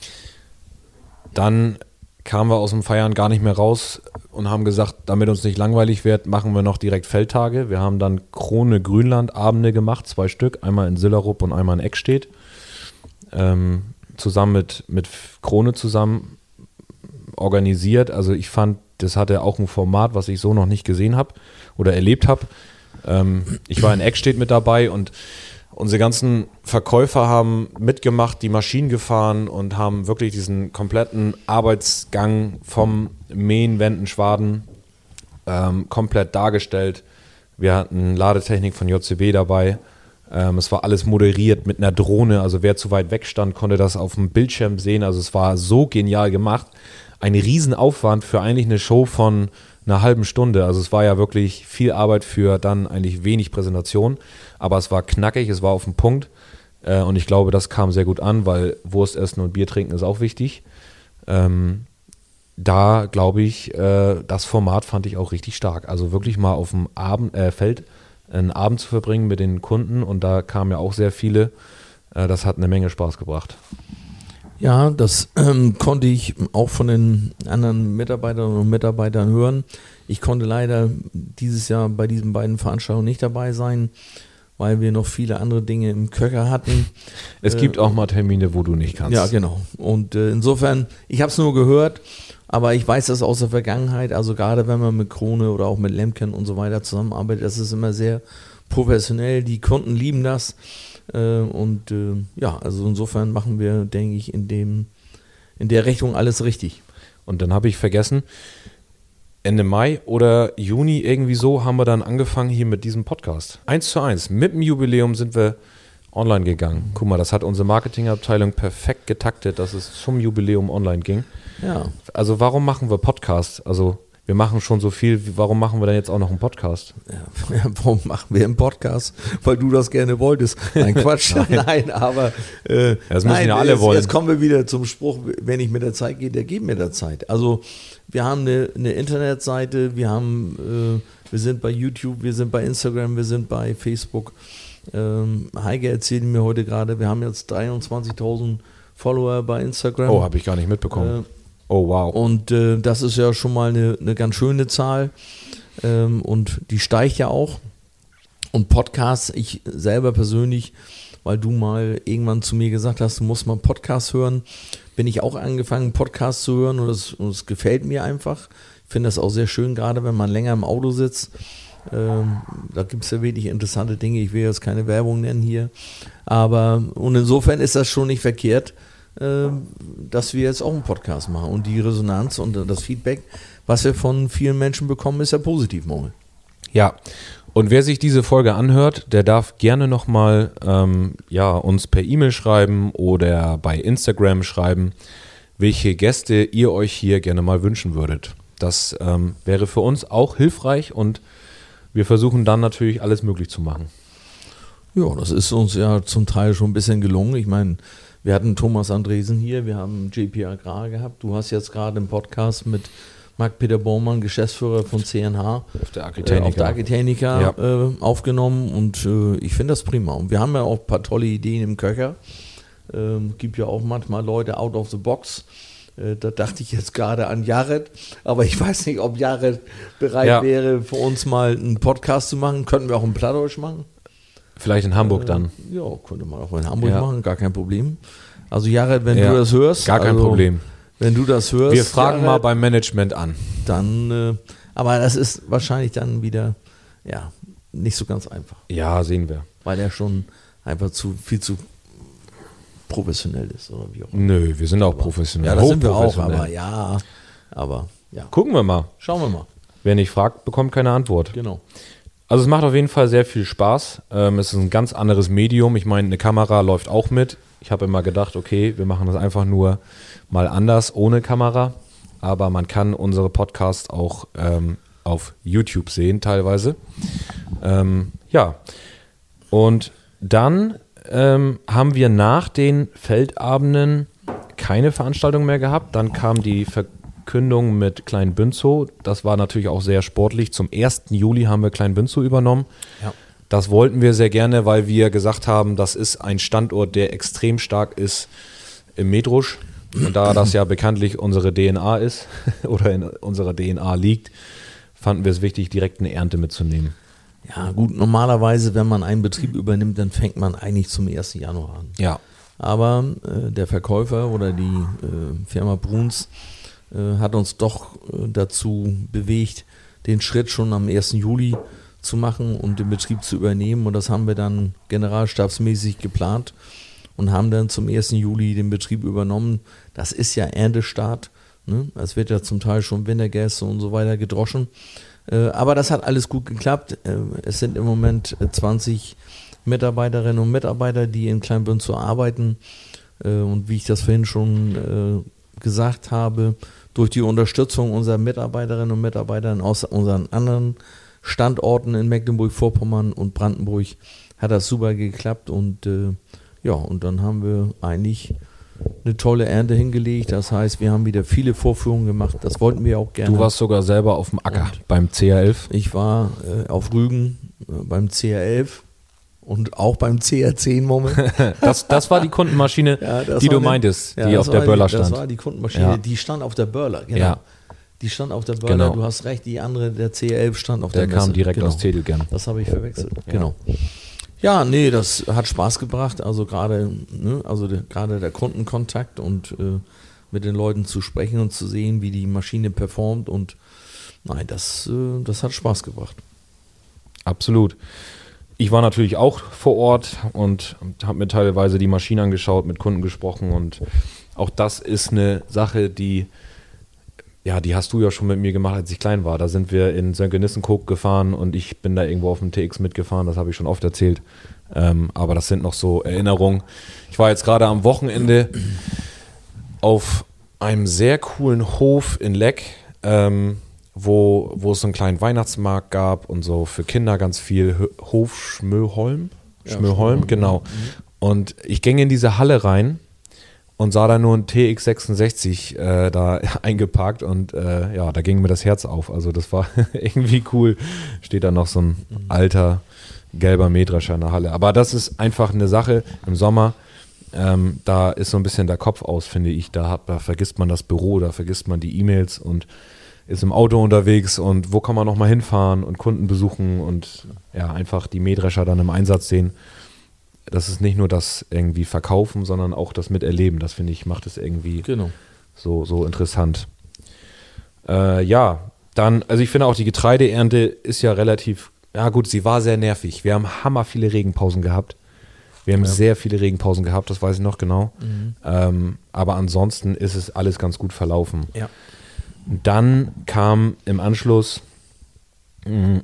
Dann kamen wir aus dem Feiern gar nicht mehr raus und haben gesagt, damit uns nicht langweilig wird, machen wir noch direkt Feldtage. Wir haben dann Krone Grünland Abende gemacht, zwei Stück, einmal in Sillerup und einmal in Eckstedt. Ähm, zusammen mit, mit Krone zusammen organisiert. Also ich fand, das hatte auch ein Format, was ich so noch nicht gesehen habe oder erlebt habe. Ähm, ich war in Eckstedt mit dabei und unsere ganzen Verkäufer haben mitgemacht, die Maschinen gefahren und haben wirklich diesen kompletten Arbeitsgang vom Mähen, Wenden, Schwaden ähm, komplett dargestellt. Wir hatten Ladetechnik von J C B dabei. Ähm, es war alles moderiert mit einer Drohne. Also wer zu weit weg stand, konnte das auf dem Bildschirm sehen. Also es war so genial gemacht. Ein Riesenaufwand für eigentlich eine Show von einer halben Stunde. Also es war ja wirklich viel Arbeit für dann eigentlich wenig Präsentation. Aber es war knackig, es war auf den Punkt. Äh, und ich glaube, das kam sehr gut an, weil Wurst essen und Bier trinken ist auch wichtig. Ähm, da glaube ich, äh, das Format fand ich auch richtig stark. Also wirklich mal auf dem Abend, äh, Feld einen Abend zu verbringen mit den Kunden und da kamen ja auch sehr viele. Äh, das hat eine Menge Spaß gebracht. Ja, das ähm, konnte ich auch von den anderen Mitarbeiterinnen und Mitarbeitern hören. Ich konnte leider dieses Jahr bei diesen beiden Veranstaltungen nicht dabei sein, weil wir noch viele andere Dinge im Köcher hatten. Es äh, gibt auch mal Termine, wo du nicht kannst. Ja, genau. Und äh, insofern, ich habe es nur gehört, aber ich weiß das aus der Vergangenheit, also gerade wenn man mit Krone oder auch mit Lemken und so weiter zusammenarbeitet, das ist immer sehr professionell, die Kunden lieben das äh, und äh, ja, also insofern machen wir, denke ich, in dem, in der Richtung alles richtig. Und dann habe ich vergessen, Ende Mai oder Juni irgendwie so haben wir dann angefangen hier mit diesem Podcast. Eins zu eins, mit dem Jubiläum sind wir online gegangen. Guck mal, das hat unsere Marketingabteilung perfekt getaktet, dass es zum Jubiläum online ging. Ja. Also warum machen wir Podcast? Also wir machen schon so viel, warum machen wir denn jetzt auch noch einen Podcast? Ja, warum machen wir einen Podcast? Weil du das gerne wolltest. Nein, Quatsch. nein. nein, aber äh, ja, das müssen nein, ja alle jetzt, wollen. Jetzt kommen wir wieder zum Spruch, wenn ich mit der Zeit gehe, der geht mir der Zeit. Also wir haben eine, eine Internetseite, wir haben, äh, wir sind bei YouTube, wir sind bei Instagram, wir sind bei Facebook. Ähm, Heike erzählte mir heute gerade, wir haben jetzt dreiundzwanzigtausend Follower bei Instagram. Oh, habe ich gar nicht mitbekommen. Äh, oh, wow. Und äh, das ist ja schon mal eine, eine ganz schöne Zahl. Ähm, und die steigt ja auch. Und Podcasts, ich selber persönlich, weil du mal irgendwann zu mir gesagt hast, du musst mal Podcasts hören, bin ich auch angefangen, Podcasts zu hören und es, und es gefällt mir einfach. Ich finde das auch sehr schön, gerade wenn man länger im Auto sitzt. Ähm, da gibt es ja wirklich interessante Dinge. Ich will jetzt keine Werbung nennen hier. Aber und insofern ist das schon nicht verkehrt, äh, dass wir jetzt auch einen Podcast machen. Und die Resonanz und das Feedback, was wir von vielen Menschen bekommen, ist ja positiv, Moritz. Ja, und wer sich diese Folge anhört, der darf gerne nochmal ähm, ja, uns per E-Mail schreiben oder bei Instagram schreiben, welche Gäste ihr euch hier gerne mal wünschen würdet. Das ähm, wäre für uns auch hilfreich und wir versuchen dann natürlich alles möglich zu machen. Ja, das ist uns ja zum Teil schon ein bisschen gelungen. Ich meine, wir hatten Thomas Andresen hier, wir haben J P Agrar gehabt. Du hast jetzt gerade einen Podcast mit Marc-Peter Baumann, Geschäftsführer von C N H, auf der Agritechnica, äh, auf der Agritechnica ja. äh, aufgenommen und äh, ich finde das prima. Und wir haben ja auch ein paar tolle Ideen im Köcher. Ähm, gibt ja auch manchmal Leute out of the box. Äh, da dachte ich jetzt gerade an Jared, aber ich weiß nicht, ob Jared bereit ja. wäre, für uns mal einen Podcast zu machen. Könnten wir auch einen Plattdeutsch machen? Vielleicht in Hamburg äh, dann. Ja, könnte man auch in Hamburg ja. machen, gar kein Problem. Also Jared, wenn ja, du das hörst. Gar kein also, Problem. Wenn du das hörst. Wir fragen Jared, mal beim Management an. Dann, äh, aber das ist wahrscheinlich dann wieder, ja, nicht so ganz einfach. Ja, sehen wir. Weil er schon einfach zu viel zu professionell ist oder wie auch immer. Nö, wir sind auch aber, professionell. Ja, das sind wir auch, aber ja, aber ja. Gucken wir mal. Schauen wir mal. Wer nicht fragt, bekommt keine Antwort. Genau. Also es macht auf jeden Fall sehr viel Spaß. Ähm, es ist ein ganz anderes Medium. Ich meine, eine Kamera läuft auch mit. Ich habe immer gedacht, okay, wir machen das einfach nur mal anders, ohne Kamera. Aber man kann unsere Podcasts auch ähm, auf YouTube sehen teilweise. Ähm, ja, und dann ähm, haben wir nach den Feldabenden keine Veranstaltung mehr gehabt. Dann kam die Verkündung mit Klein Bünzow. Das war natürlich auch sehr sportlich. Zum ersten Juli haben wir Klein Bünzow übernommen. Ja. Das wollten wir sehr gerne, weil wir gesagt haben, das ist ein Standort, der extrem stark ist im Medrausch. Und da das ja bekanntlich unsere D N A ist oder in unserer D N A liegt, fanden wir es wichtig, direkt eine Ernte mitzunehmen. Ja gut, normalerweise, wenn man einen Betrieb übernimmt, dann fängt man eigentlich zum ersten Januar an. Ja. Aber äh, der Verkäufer oder die äh, Firma Bruns äh, hat uns doch äh, dazu bewegt, den Schritt schon am ersten Juli zu machen und den Betrieb zu übernehmen. Und das haben wir dann generalstabsmäßig geplant und haben dann zum ersten Juli den Betrieb übernommen. Das ist ja Erntestart. Ne? Es wird ja zum Teil schon Wintergäste und so weiter gedroschen. Äh, aber das hat alles gut geklappt. Äh, es sind im Moment zwanzig Mitarbeiterinnen und Mitarbeiter, die in Kleinbünzow arbeiten. Äh, und wie ich das vorhin schon äh, gesagt habe, durch die Unterstützung unserer Mitarbeiterinnen und Mitarbeiter aus unseren anderen Standorten in Mecklenburg-Vorpommern und Brandenburg hat das super geklappt. Und äh, ja, und dann haben wir eigentlich eine tolle Ernte hingelegt. Das heißt, wir haben wieder viele Vorführungen gemacht. Das wollten wir auch gerne. Du warst sogar selber auf dem Acker und beim C R elf. Ich war äh, auf Rügen äh, beim C R elf und auch beim C R zehn Moment. das, das war die Kundenmaschine, ja, die du eine, meintest, ja, die auf der Börler die, stand. Das war die Kundenmaschine, ja. die stand auf der Börler. Genau. Ja. Die stand auf der Börler. Genau. Du hast recht, die andere, der C R elf stand auf der der Messe. Der kam direkt genau. aus Tedelgern. Das habe ich verwechselt. Ja. Genau. Ja, nee, das hat Spaß gebracht. Also gerade, ne, also de, gerade der Kundenkontakt und äh, mit den Leuten zu sprechen und zu sehen, wie die Maschine performt. Und nein, das, äh, das hat Spaß gebracht. Absolut. Ich war natürlich auch vor Ort und habe mir teilweise die Maschine angeschaut, mit Kunden gesprochen. Und auch das ist eine Sache, die, ja, die hast du ja schon mit mir gemacht, als ich klein war. Da sind wir in Sönke-Nissenkoog gefahren und ich bin da irgendwo auf dem T X mitgefahren, das habe ich schon oft erzählt. Ähm, aber das sind noch so Erinnerungen. Ich war jetzt gerade am Wochenende auf einem sehr coolen Hof in Leck, ähm, wo, wo es so einen kleinen Weihnachtsmarkt gab und so für Kinder ganz viel. Hof Schmöholm? Ja, Schmöholm, genau. Und ich ging in diese Halle rein und sah da nur ein T X sechsundsechzig äh, da eingeparkt und äh, ja, da ging mir das Herz auf. Also das war irgendwie cool. Steht da noch so ein mhm. alter gelber Mähdrescher in der Halle. Aber das ist einfach eine Sache im Sommer. Ähm, da ist so ein bisschen der Kopf aus, finde ich. Da, hat, da vergisst man das Büro, da vergisst man die E-Mails und ist im Auto unterwegs und wo kann man nochmal hinfahren und Kunden besuchen und ja, einfach die Mähdrescher dann im Einsatz sehen. Das ist nicht nur das irgendwie Verkaufen, sondern auch das Miterleben. Das, finde ich, macht es irgendwie genau. so, so interessant. Äh, ja, dann, also ich finde auch die Getreideernte ist ja relativ, ja gut, sie war sehr nervig. Wir haben hammer viele Regenpausen gehabt. Wir haben ja. sehr viele Regenpausen gehabt, das weiß ich noch genau. Mhm. Ähm, aber ansonsten ist es alles ganz gut verlaufen. Ja. Dann kam im Anschluss mh,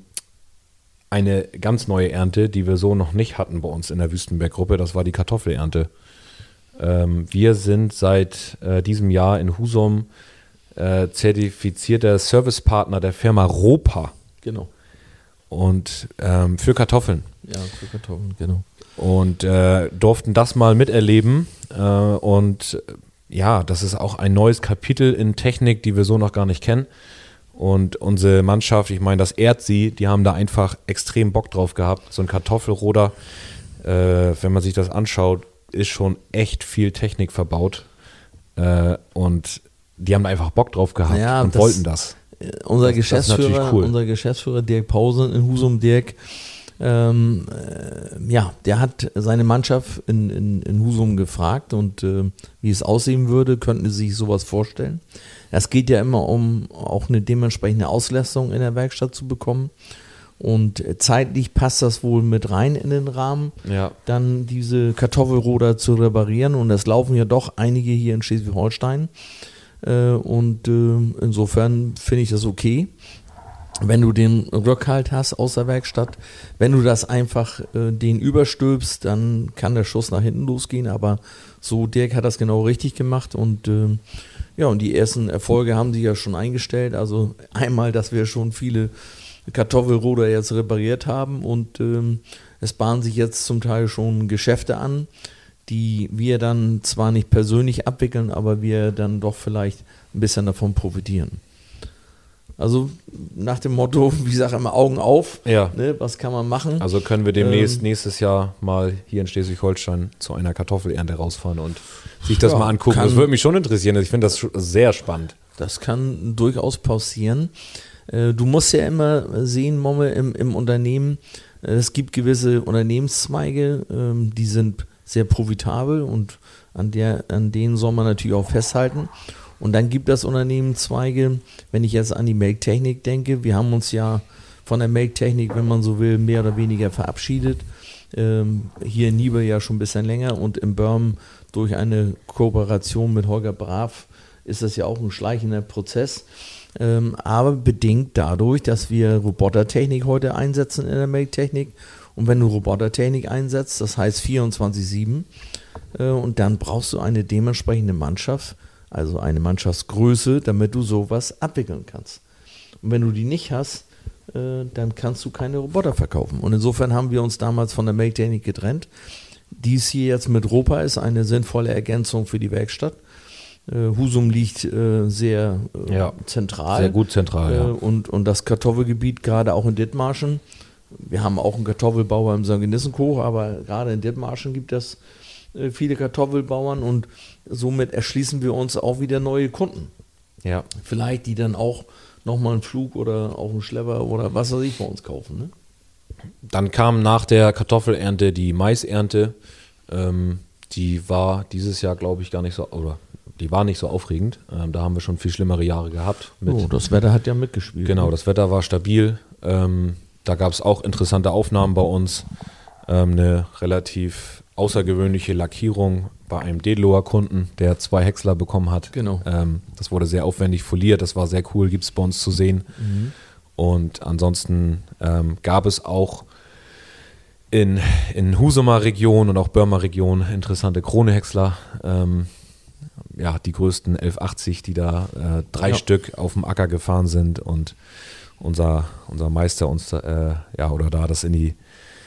eine ganz neue Ernte, die wir so noch nicht hatten bei uns in der Wüstenberg-Gruppe. Das war die Kartoffelernte. Ähm, wir sind seit äh, diesem Jahr in Husum äh, zertifizierter Servicepartner der Firma Ropa. Genau. Und ähm, für Kartoffeln. Ja, für Kartoffeln, genau. Und äh, durften das mal miterleben. Äh, und ja, das ist auch ein neues Kapitel in Technik, die wir so noch gar nicht kennen. Und unsere Mannschaft, ich meine, das ehrt sie, die haben da einfach extrem Bock drauf gehabt. So ein Kartoffelroder, äh, wenn man sich das anschaut, ist schon echt viel Technik verbaut. Äh, und die haben da einfach Bock drauf gehabt ja, und das, wollten das. Unser das, Geschäftsführer, das ist cool. unser Geschäftsführer Dirk Pausen in Husum, Dirk, ähm, äh, ja, der hat seine Mannschaft in, in, in Husum gefragt und äh, wie es aussehen würde, könnten sie sich sowas vorstellen. Es geht ja immer um auch eine dementsprechende Auslastung in der Werkstatt zu bekommen. Und zeitlich passt das wohl mit rein in den Rahmen, ja. dann diese Kartoffelroder zu reparieren. Und es laufen ja doch einige hier in Schleswig-Holstein. Äh, und äh, insofern finde ich das okay, wenn du den Rückhalt hast aus der Werkstatt. Wenn du das einfach äh, den überstülpst, dann kann der Schuss nach hinten losgehen. Aber so, Dirk hat das genau richtig gemacht und äh, ja, und die ersten Erfolge haben sich ja schon eingestellt. Also einmal, dass wir schon viele Kartoffelroder jetzt repariert haben und ähm, es bahnen sich jetzt zum Teil schon Geschäfte an, die wir dann zwar nicht persönlich abwickeln, aber wir dann doch vielleicht ein bisschen davon profitieren. Also nach dem Motto, wie ich sage immer, Augen auf, ja. ne, was kann man machen? Also können wir demnächst ähm, nächstes Jahr mal hier in Schleswig-Holstein zu einer Kartoffelernte rausfahren und sich das ja, mal angucken. kann, das würde mich schon interessieren. Ich finde das sehr spannend. Das kann durchaus passieren. Äh, du musst ja immer sehen, Momme, im, im Unternehmen, äh, es gibt gewisse Unternehmenszweige, ähm, die sind sehr profitabel und an, der, an denen soll man natürlich auch festhalten. Und dann gibt es Unternehmenszweige, wenn ich jetzt an die Melktechnik denke, wir haben uns ja von der Melktechnik, wenn man so will, mehr oder weniger verabschiedet. Ähm, hier in Niebel ja schon ein bisschen länger und in Börm durch eine Kooperation mit Holger Brav ist das ja auch ein schleichender Prozess. Ähm, aber bedingt dadurch, dass wir Robotertechnik heute einsetzen in der Melktechnik. Und wenn du Robotertechnik einsetzt, das heißt vierundzwanzig sieben, äh, und dann brauchst du eine dementsprechende Mannschaft, also eine Mannschaftsgröße, damit du sowas abwickeln kannst. Und wenn du die nicht hast, äh, dann kannst du keine Roboter verkaufen. Und insofern haben wir uns damals von der Melktechnik getrennt. Dies hier jetzt mit Ropa ist eine sinnvolle Ergänzung für die Werkstatt. Uh, Husum liegt äh, sehr äh, ja, zentral. Sehr gut zentral, äh, ja. Und, und das Kartoffelgebiet, gerade auch in Dithmarschen. Wir haben auch einen Kartoffelbauer im Sankt Genissenkoch, aber gerade in Dithmarschen gibt es äh, viele Kartoffelbauern und somit erschließen wir uns auch wieder neue Kunden. Ja. Vielleicht, die dann auch nochmal einen Flug oder auch einen Schlepper oder was weiß ich bei uns kaufen. Ne? Dann kam nach der Kartoffelernte die Maisernte. Ähm, die war dieses Jahr, glaube ich, gar nicht so, oder die war nicht so aufregend. Ähm, da haben wir schon viel schlimmere Jahre gehabt. Mit, oh, das Wetter hat ja mitgespielt. Genau, das Wetter war stabil. Ähm, da gab es auch interessante Aufnahmen bei uns. Ähm, eine relativ außergewöhnliche Lackierung bei einem Dedeloer Kunden, der zwei Häcksler bekommen hat. Genau. Ähm, das wurde sehr aufwendig foliert, das war sehr cool, gibt es bei uns zu sehen. Mhm. Und ansonsten ähm, gab es auch in, in Husumer Region und auch Börmer Region interessante Kronehäcksler. Ähm, ja, die größten elf achtzig, die da äh, drei ja. Stück auf dem Acker gefahren sind und unser, unser Meister uns äh, ja oder da das in die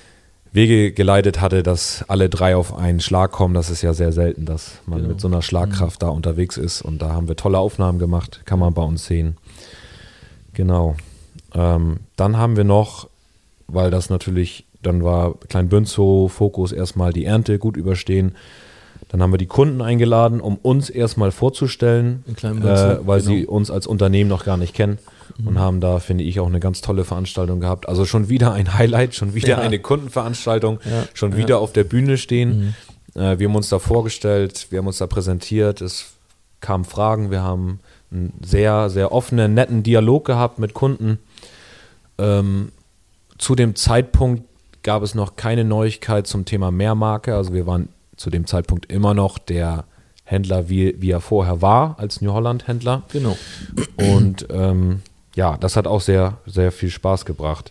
Wege geleitet hatte, dass alle drei auf einen Schlag kommen. Das ist ja sehr selten, dass man genau. mit so einer Schlagkraft mhm. da unterwegs ist. Und da haben wir tolle Aufnahmen gemacht, kann man bei uns sehen. Genau. Ähm, dann haben wir noch, weil das natürlich, dann war Klein Bünzow Fokus erstmal die Ernte gut überstehen. Dann haben wir die Kunden eingeladen, um uns erstmal vorzustellen, äh, weil genau. sie uns als Unternehmen noch gar nicht kennen. Mhm. Und haben da, finde ich, auch eine ganz tolle Veranstaltung gehabt. Also schon wieder ein Highlight, schon wieder ja. eine Kundenveranstaltung, ja. schon wieder ja. auf der Bühne stehen. Mhm. Äh, wir haben uns da vorgestellt, wir haben uns da präsentiert, es kamen Fragen, wir haben einen sehr, sehr offenen, netten Dialog gehabt mit Kunden. Ähm, zu dem Zeitpunkt gab es noch keine Neuigkeit zum Thema Mehrmarke, also wir waren zu dem Zeitpunkt immer noch der Händler, wie, wie er vorher war, als New Holland-Händler. Genau. Und ähm, ja, das hat auch sehr, sehr viel Spaß gebracht.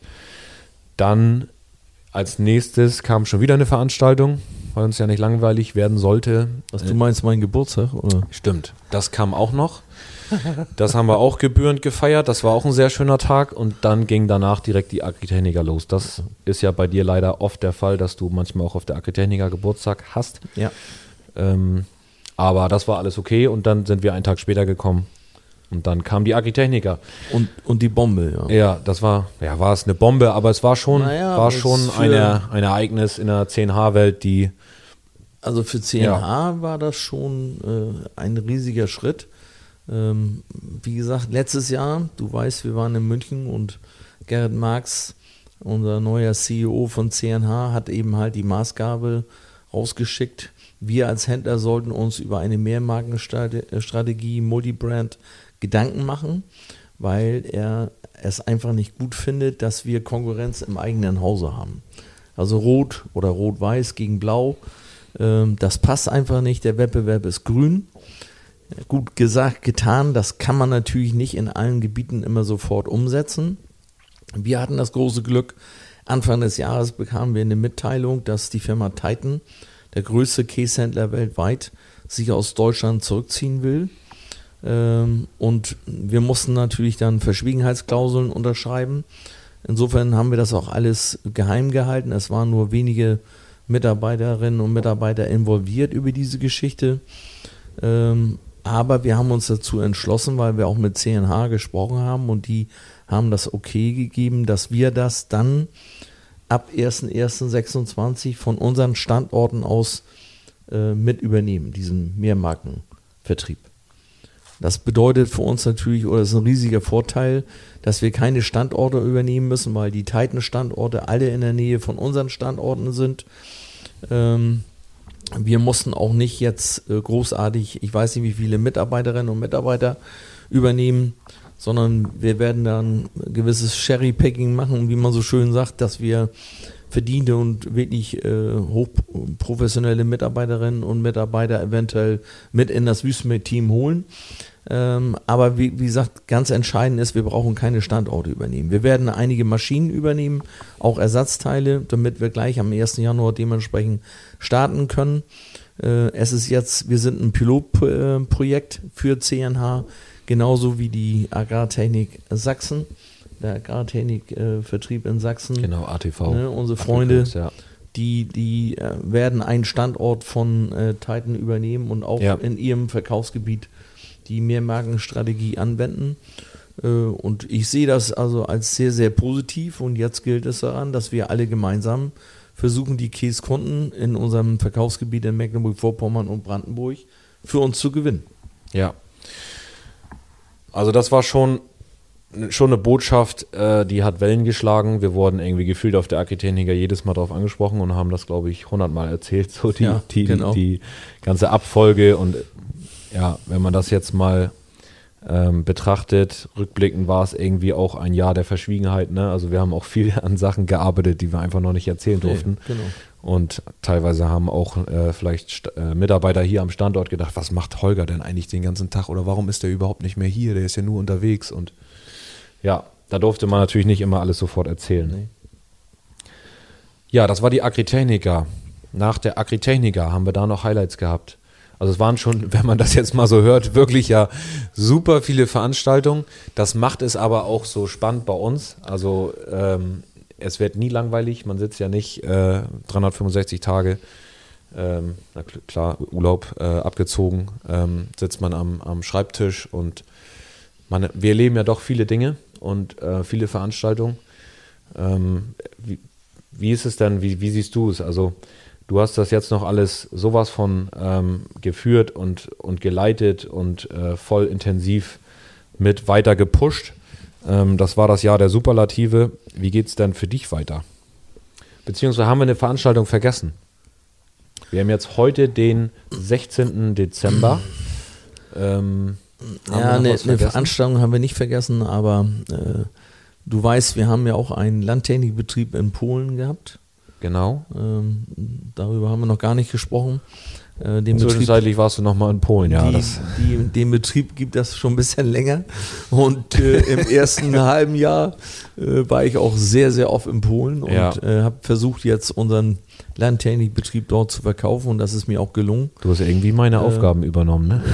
Dann als nächstes kam schon wieder eine Veranstaltung, weil uns ja nicht langweilig werden sollte. Was, du meinst meinen Geburtstag? Oder? Stimmt, das kam auch noch. Das haben wir auch gebührend gefeiert. Das war auch ein sehr schöner Tag. Und dann ging danach direkt die Agritechniker los. Das ist ja bei dir leider oft der Fall, dass du manchmal auch auf der Agritechniker Geburtstag hast. Ja. Ähm, aber das war alles okay. Und dann sind wir einen Tag später gekommen. Und dann kam die Agritechniker. Und, und die Bombe, ja. Ja, das war, ja, war es eine Bombe, aber es war schon, naja, war schon eine, ein Ereignis in der zehn H-Welt, die. Also für zehn H ja. war das schon äh, ein riesiger Schritt. Ähm, wie gesagt, letztes Jahr, du weißt, wir waren in München und Gerrit Marx, unser neuer C E O von C N H, hat eben halt die Maßgabe rausgeschickt. Wir als Händler sollten uns über eine Mehrmarkenstrategie, Multibrand Gedanken machen, weil er es einfach nicht gut findet, dass wir Konkurrenz im eigenen Hause haben. Also Rot oder Rot-Weiß gegen Blau, ähm, das passt einfach nicht. Der Wettbewerb ist grün. Gut gesagt, getan, das kann man natürlich nicht in allen Gebieten immer sofort umsetzen. Wir hatten das große Glück, Anfang des Jahres bekamen wir eine Mitteilung, dass die Firma Titan, der größte Käsehändler weltweit, sich aus Deutschland zurückziehen will. Und wir mussten natürlich dann Verschwiegenheitsklauseln unterschreiben. Insofern haben wir das auch alles geheim gehalten. Es waren nur wenige Mitarbeiterinnen und Mitarbeiter involviert über diese Geschichte. Aber wir haben uns dazu entschlossen, weil wir auch mit C N H gesprochen haben und die haben das okay gegeben, dass wir das dann ab erster erster sechsundzwanzig von unseren Standorten aus äh, mit übernehmen, diesen Mehrmarkenvertrieb. Das bedeutet für uns natürlich, oder ist ein riesiger Vorteil, dass wir keine Standorte übernehmen müssen, weil die Titan-Standorte alle in der Nähe von unseren Standorten sind. Ähm, Wir mussten auch nicht jetzt äh, großartig, ich weiß nicht, wie viele Mitarbeiterinnen und Mitarbeiter übernehmen, sondern wir werden dann ein gewisses Cherry-Packing machen, wie man so schön sagt, dass wir verdiente und wirklich äh, hochprofessionelle Mitarbeiterinnen und Mitarbeiter eventuell mit in das Wüstenmed-Team holen. Ähm, aber wie, wie gesagt, ganz entscheidend ist, wir brauchen keine Standorte übernehmen. Wir werden einige Maschinen übernehmen, auch Ersatzteile, damit wir gleich am ersten Januar dementsprechend starten können. Äh, es ist jetzt, wir sind ein Pilotprojekt für C N H, genauso wie die Agrartechnik Sachsen, der Agrartechnik-Vertrieb äh, in Sachsen. Genau, A T V. Ne, unsere Freunde, ja. die, die äh, werden einen Standort von äh, Titan übernehmen und auch ja. in ihrem Verkaufsgebiet die Mehrmarkenstrategie anwenden. Äh, und ich sehe das also als sehr, sehr positiv. Und jetzt gilt es daran, dass wir alle gemeinsam versuchen, die Käsekunden in unserem Verkaufsgebiet in Mecklenburg-Vorpommern und Brandenburg für uns zu gewinnen. Ja. Also das war schon, schon eine Botschaft, äh, die hat Wellen geschlagen. Wir wurden irgendwie gefühlt auf der Agritechniker jedes Mal darauf angesprochen und haben das, glaube ich, hundertmal erzählt, so die, ja, die, genau. die ganze Abfolge. Und ja, wenn man das jetzt mal ähm, betrachtet, rückblickend war es irgendwie auch ein Jahr der Verschwiegenheit. Ne? Also wir haben auch viel an Sachen gearbeitet, die wir einfach noch nicht erzählen durften. Nee, genau. Und teilweise haben auch äh, vielleicht St- äh, Mitarbeiter hier am Standort gedacht, was macht Holger denn eigentlich den ganzen Tag oder warum ist der überhaupt nicht mehr hier? Der ist ja nur unterwegs. Und ja, da durfte man natürlich nicht immer alles sofort erzählen. Nee. Ja, das war die Agritechniker. Nach der Agritechniker haben wir da noch Highlights gehabt. Also es waren schon, wenn man das jetzt mal so hört, wirklich ja super viele Veranstaltungen. Das macht es aber auch so spannend bei uns. Also ähm, es wird nie langweilig. Man sitzt ja nicht äh, dreihundertfünfundsechzig Tage, ähm, na klar, Urlaub äh, abgezogen, ähm, sitzt man am, am Schreibtisch und man, wir erleben ja doch viele Dinge und äh, viele Veranstaltungen. Ähm, wie, wie ist es denn, wie, wie siehst du es? Also du hast das jetzt noch alles sowas von ähm, geführt und, und geleitet und äh, voll intensiv mit weiter gepusht. Ähm, das war das Jahr der Superlative. Wie geht es denn für dich weiter? Beziehungsweise haben wir eine Veranstaltung vergessen? Wir haben jetzt heute den sechzehnten Dezember. Ähm, ja, eine, eine Veranstaltung haben wir nicht vergessen, aber äh, du weißt, wir haben ja auch einen Landtechnikbetrieb in Polen gehabt. Genau. Ähm, darüber haben wir noch gar nicht gesprochen. Äh, den Zwischenzeitlich Betrieb, warst du nochmal in Polen, ja. Die, das die, den Betrieb gibt das schon ein bisschen länger. Und äh, im ersten halben Jahr äh, war ich auch sehr, sehr oft in Polen und ja. äh, habe versucht, jetzt unseren Landtechnikbetrieb dort zu verkaufen und das ist mir auch gelungen. Du hast irgendwie meine äh, Aufgaben übernommen, ne?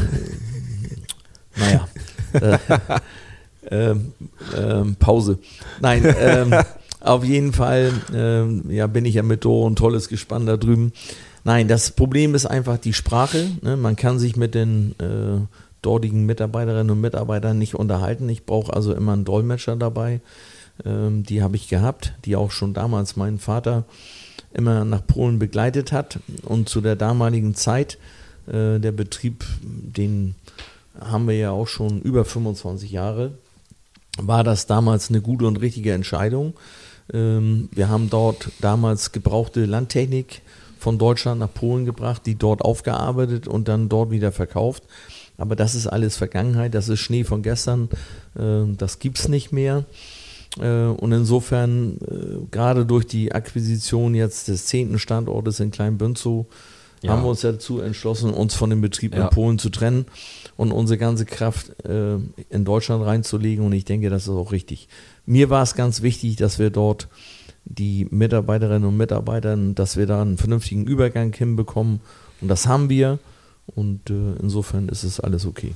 Naja. äh, ähm, ähm, Pause. Nein, ähm, auf jeden Fall ähm, ja, bin ich ja mit Doro ein tolles Gespann da drüben. Nein, das Problem ist einfach die Sprache. Ne? Man kann sich mit den äh, dortigen Mitarbeiterinnen und Mitarbeitern nicht unterhalten. Ich brauche also immer einen Dolmetscher dabei. Ähm, die habe ich gehabt, die auch schon damals meinen Vater immer nach Polen begleitet hat. Und zu der damaligen Zeit, äh, der Betrieb, den haben wir ja auch schon über fünfundzwanzig Jahre, war das damals eine gute und richtige Entscheidung. Ähm, wir haben dort damals gebrauchte Landtechnik von Deutschland nach Polen gebracht, die dort aufgearbeitet und dann dort wieder verkauft. Aber das ist alles Vergangenheit, das ist Schnee von gestern, äh, das gibt es nicht mehr. Äh, und insofern, äh, gerade durch die Akquisition jetzt des zehnten Standortes in Kleinbünzow, ja. haben wir uns dazu entschlossen, uns von dem Betrieb ja. in Polen zu trennen und unsere ganze Kraft äh, in Deutschland reinzulegen. Und ich denke, das ist auch richtig. Mir war es ganz wichtig, dass wir dort die Mitarbeiterinnen und Mitarbeiter, dass wir da einen vernünftigen Übergang hinbekommen. Und das haben wir. Und äh, insofern ist es alles okay.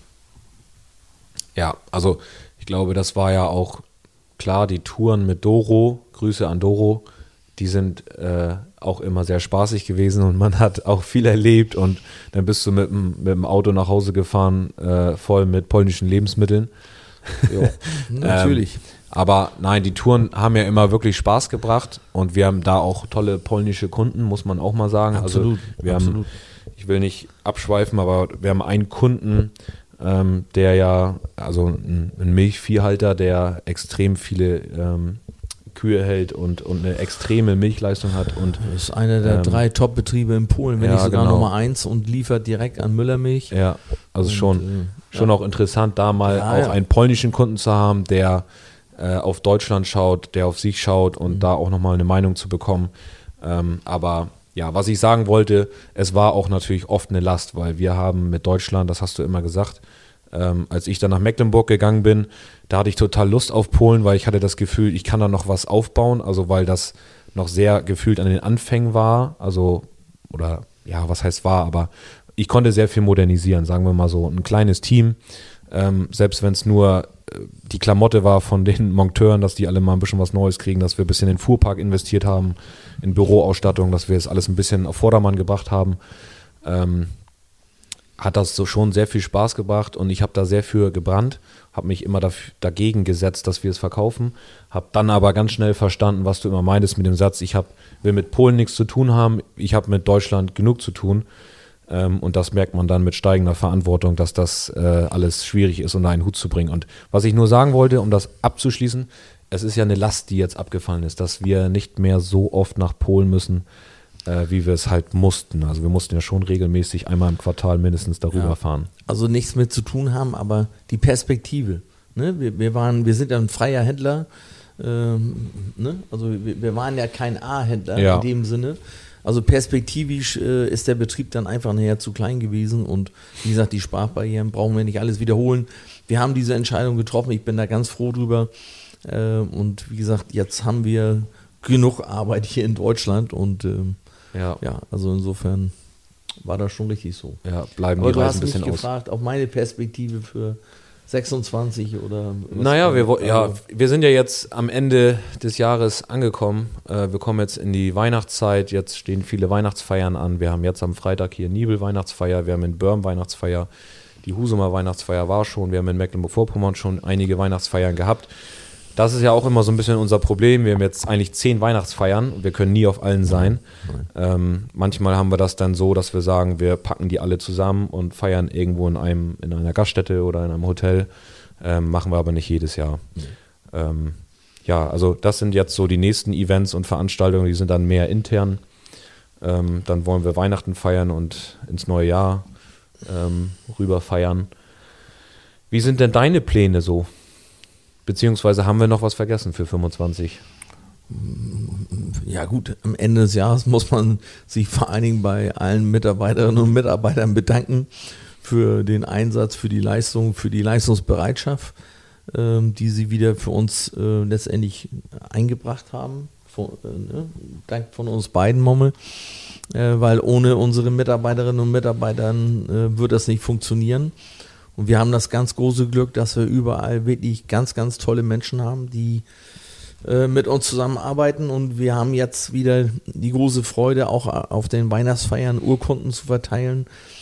Ja, also ich glaube, das war ja auch klar, die Touren mit Doro, Grüße an Doro, die sind äh, auch immer sehr spaßig gewesen und man hat auch viel erlebt und dann bist du mit dem, mit dem Auto nach Hause gefahren, äh, voll mit polnischen Lebensmitteln. Ja, natürlich. ähm, aber nein, die Touren haben ja immer wirklich Spaß gebracht und wir haben da auch tolle polnische Kunden, muss man auch mal sagen. Absolut, also wir absolut. haben, ich will nicht abschweifen, aber wir haben einen Kunden, ähm, der ja, also ein, ein Milchviehhalter, der extrem viele ähm, Kühe hält und, und eine extreme Milchleistung hat. Und das ist einer der ähm, drei Top-Betriebe in Polen, wenn ja, nicht sogar genau. Nummer eins und liefert direkt an Müllermilch. Ja, also und, schon, äh, schon ja. auch interessant, da mal ja, auch ja. einen polnischen Kunden zu haben, der äh, auf Deutschland schaut, der auf sich schaut und mhm. da auch nochmal eine Meinung zu bekommen. Ähm, aber ja, was ich sagen wollte, es war auch natürlich oft eine Last, weil wir haben mit Deutschland, das hast du immer gesagt, ähm, als ich dann nach Mecklenburg gegangen bin, da hatte ich total Lust auf Polen, weil ich hatte das Gefühl, ich kann da noch was aufbauen, also weil das noch sehr gefühlt an den Anfängen war, also, oder ja, was heißt war, aber ich konnte sehr viel modernisieren, sagen wir mal so, ein kleines Team, ähm, selbst wenn es nur äh, die Klamotte war von den Monteuren, dass die alle mal ein bisschen was Neues kriegen, dass wir ein bisschen in den Fuhrpark investiert haben, in Büroausstattung, dass wir es alles ein bisschen auf Vordermann gebracht haben, ähm, hat das so schon sehr viel Spaß gebracht und ich habe da sehr für gebrannt, habe mich immer dafür, dagegen gesetzt, dass wir es verkaufen, habe dann aber ganz schnell verstanden, was du immer meintest mit dem Satz, ich hab, will mit Polen nichts zu tun haben, ich habe mit Deutschland genug zu tun ähm, und das merkt man dann mit steigender Verantwortung, dass das äh, alles schwierig ist, unter einen Hut zu bringen. Und was ich nur sagen wollte, um das abzuschließen, es ist ja eine Last, die jetzt abgefallen ist, dass wir nicht mehr so oft nach Polen müssen, äh, wie wir es halt mussten. Also wir mussten ja schon regelmäßig einmal im Quartal mindestens darüber ja. fahren. Also nichts mit zu tun haben, aber die Perspektive. Ne? Wir, wir, waren, wir sind ja ein freier Händler. Ähm, ne? Also wir, wir waren ja kein A-Händler ja. in dem Sinne. Also perspektivisch äh, ist der Betrieb dann einfach nachher zu klein gewesen. Und wie gesagt, die Sprachbarrieren brauchen wir nicht alles wiederholen. Wir haben diese Entscheidung getroffen. Ich bin da ganz froh drüber. Äh, und wie gesagt, jetzt haben wir genug Arbeit hier in Deutschland. Und ähm, Ja. ja, also insofern war das schon richtig so. Ja, bleiben Aber die Reisen ein bisschen aus. Du hast mich gefragt, auch meine Perspektive für sechsundzwanzig oder was? Naja, wir, ja, wir sind ja jetzt am Ende des Jahres angekommen. Äh, wir kommen jetzt in die Weihnachtszeit. Jetzt stehen viele Weihnachtsfeiern an. Wir haben jetzt am Freitag hier Nibel Weihnachtsfeier. Wir haben in Börm Weihnachtsfeier. Die Husumer Weihnachtsfeier war schon. Wir haben in Mecklenburg-Vorpommern schon einige Weihnachtsfeiern gehabt. Das ist ja auch immer so ein bisschen unser Problem. Wir haben jetzt eigentlich zehn Weihnachtsfeiern und wir können nie auf allen sein. Ähm, manchmal haben wir das dann so, dass wir sagen, wir packen die alle zusammen und feiern irgendwo in einem in einer Gaststätte oder in einem Hotel. Ähm, machen wir aber nicht jedes Jahr. Mhm. Ähm, ja, also das sind jetzt so die nächsten Events und Veranstaltungen, die sind dann mehr intern. Ähm, dann wollen wir Weihnachten feiern und ins neue Jahr ähm, rüber feiern. Wie sind denn deine Pläne so? Beziehungsweise haben wir noch was vergessen für fünfundzwanzig? Ja gut, am Ende des Jahres muss man sich vor allen Dingen bei allen Mitarbeiterinnen und Mitarbeitern bedanken für den Einsatz, für die Leistung, für die Leistungsbereitschaft, ähm, die sie wieder für uns äh, letztendlich eingebracht haben. Von, äh, ne? Dank von uns beiden, Mommel. Äh, weil ohne unsere Mitarbeiterinnen und Mitarbeiter äh, wird das nicht funktionieren. Und wir haben das ganz große Glück, dass wir überall wirklich ganz, ganz tolle Menschen haben, die äh, mit uns zusammenarbeiten. Und wir haben jetzt wieder die große Freude, auch auf den Weihnachtsfeiern Urkunden zu verteilen.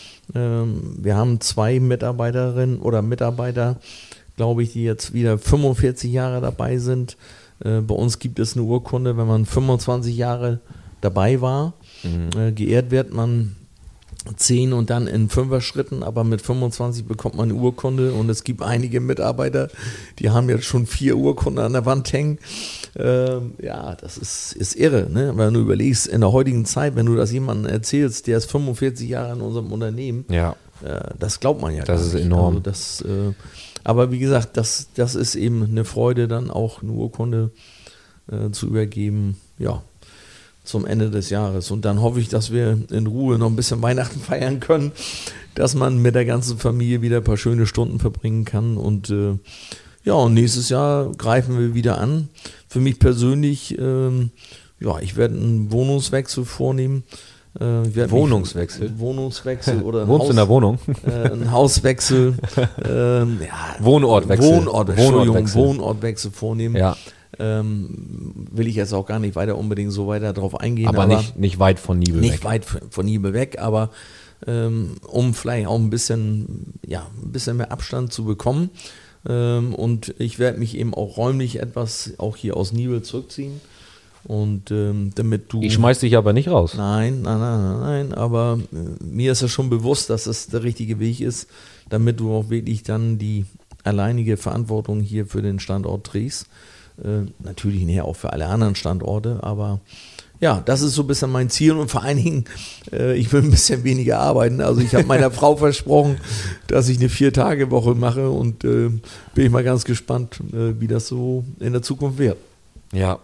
Ähm, wir haben zwei Mitarbeiterinnen oder Mitarbeiter, glaube ich, die jetzt wieder fünfundvierzig Jahre dabei sind. Äh, bei uns gibt es eine Urkunde, wenn man fünfundzwanzig Jahre dabei war. Mhm. Äh, geehrt wird man zehn und dann in fünfer Schritten, aber mit fünfundzwanzig bekommt man eine Urkunde und es gibt einige Mitarbeiter, die haben jetzt schon vier Urkunden an der Wand hängen. Ähm, ja, das ist, ist irre, ne? Wenn du überlegst, in der heutigen Zeit, wenn du das jemandem erzählst, der ist fünfundvierzig Jahre in unserem Unternehmen, ja. äh, das glaubt man ja das gar ist nicht. enorm. Also das, äh, aber wie gesagt, das, das ist eben eine Freude, dann auch eine Urkunde äh, zu übergeben, ja, zum Ende des Jahres. Und dann hoffe ich, dass wir in Ruhe noch ein bisschen Weihnachten feiern können, dass man mit der ganzen Familie wieder ein paar schöne Stunden verbringen kann. Und äh, ja, und nächstes Jahr greifen wir wieder an. Für mich persönlich, ähm, ja, ich werde einen Wohnungswechsel vornehmen. Äh, ich Wohnungswechsel? Mich, Wohnungswechsel oder ein Wohnst Haus, in der Wohnung? Äh, ein Hauswechsel. ähm, ja, Wohnortwechsel. Wohnort, Entschuldigung, Wohnortwechsel. Wohnortwechsel vornehmen. Ja. Ähm, will ich jetzt auch gar nicht weiter unbedingt so weiter drauf eingehen. Aber, aber nicht, nicht weit von Nibel nicht weg. Nicht weit von Nibel weg, aber ähm, um vielleicht auch ein bisschen, ja, ein bisschen mehr Abstand zu bekommen. Ähm, und ich werde mich eben auch räumlich etwas auch hier aus Nibel zurückziehen. Und ähm, damit du... Ich schmeiß dich aber nicht raus. Nein, nein, nein, nein, nein. Aber äh, mir ist ja schon bewusst, dass es der richtige Weg ist, damit du auch wirklich dann die alleinige Verantwortung hier für den Standort trägst. Äh, natürlich näher auch für alle anderen Standorte, aber ja, das ist so ein bisschen mein Ziel und vor allen Dingen, äh, ich will ein bisschen weniger arbeiten. Also ich habe meiner Frau versprochen, dass ich eine Vier-Tage-Woche mache und äh, bin ich mal ganz gespannt, äh, wie das so in der Zukunft wird. Ja.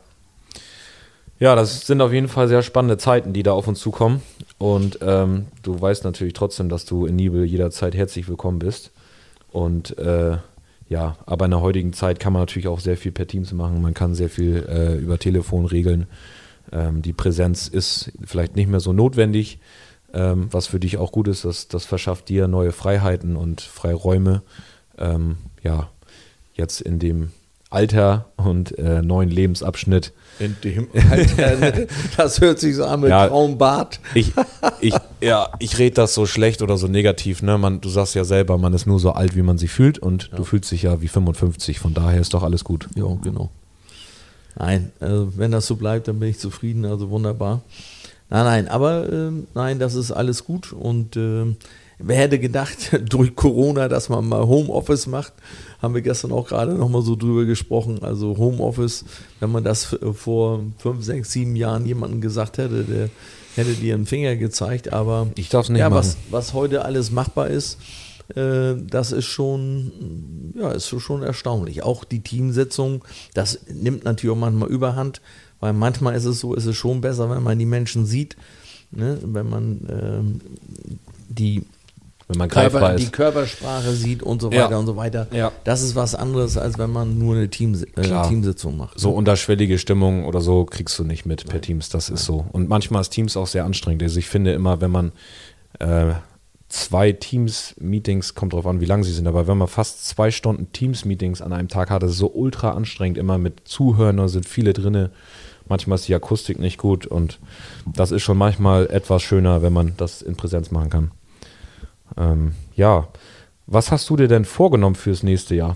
Ja, das sind auf jeden Fall sehr spannende Zeiten, die da auf uns zukommen. Und ähm, du weißt natürlich trotzdem, dass du in Nibel jederzeit herzlich willkommen bist. Und äh, ja, aber in der heutigen Zeit kann man natürlich auch sehr viel per Teams machen. Man kann sehr viel äh, über Telefon regeln. Ähm, die Präsenz ist vielleicht nicht mehr so notwendig, ähm, was für dich auch gut ist. Das, das verschafft dir neue Freiheiten und Freiräume. Ähm, ja, jetzt in dem Alter und äh, neuen Lebensabschnitt. In dem Alter, das hört sich so an mit Ja, grauem Bart. Ich, ich, ja, ich rede das so schlecht oder so negativ. Ne? Man, du sagst ja selber, man ist nur so alt, wie man sich fühlt und ja. Du fühlst dich ja wie fünfundfünfzig. Von daher ist doch alles gut. Ja, genau. Nein, also wenn das so bleibt, dann bin ich zufrieden, also wunderbar. Nein, nein, aber äh, nein, das ist alles gut und äh, wer hätte gedacht, durch Corona, dass man mal Homeoffice macht, haben wir gestern auch gerade nochmal so drüber gesprochen, also Homeoffice, wenn man das vor fünf, sechs, sieben Jahren jemandem gesagt hätte, der hätte dir einen Finger gezeigt, aber ich darf es nicht ja, machen. Was, was heute alles machbar ist, das ist schon, ja, ist schon erstaunlich. Auch die Teamsitzung, das nimmt natürlich auch manchmal Überhand, weil manchmal ist es so, ist es schon besser, wenn man die Menschen sieht, ne? Wenn man ähm, die, wenn man greifbar Körper, ist. die Körpersprache sieht und so weiter ja. und so weiter. Ja. Das ist was anderes, als wenn man nur eine Team, äh, Teamsitzung macht. So unterschwellige Stimmung oder so kriegst du nicht mit per Nein. Teams, das Nein. ist so. Und manchmal ist Teams auch sehr anstrengend. Also ich finde immer, wenn man äh, zwei Teams-Meetings, kommt drauf an, wie lang sie sind, aber wenn man fast zwei Stunden Teams-Meetings an einem Tag hat, das ist so ultra anstrengend, immer mit Zuhören, da sind viele drinne, manchmal ist die Akustik nicht gut und das ist schon manchmal etwas schöner, wenn man das in Präsenz machen kann. Ähm, ja, was hast du dir denn vorgenommen fürs nächste Jahr?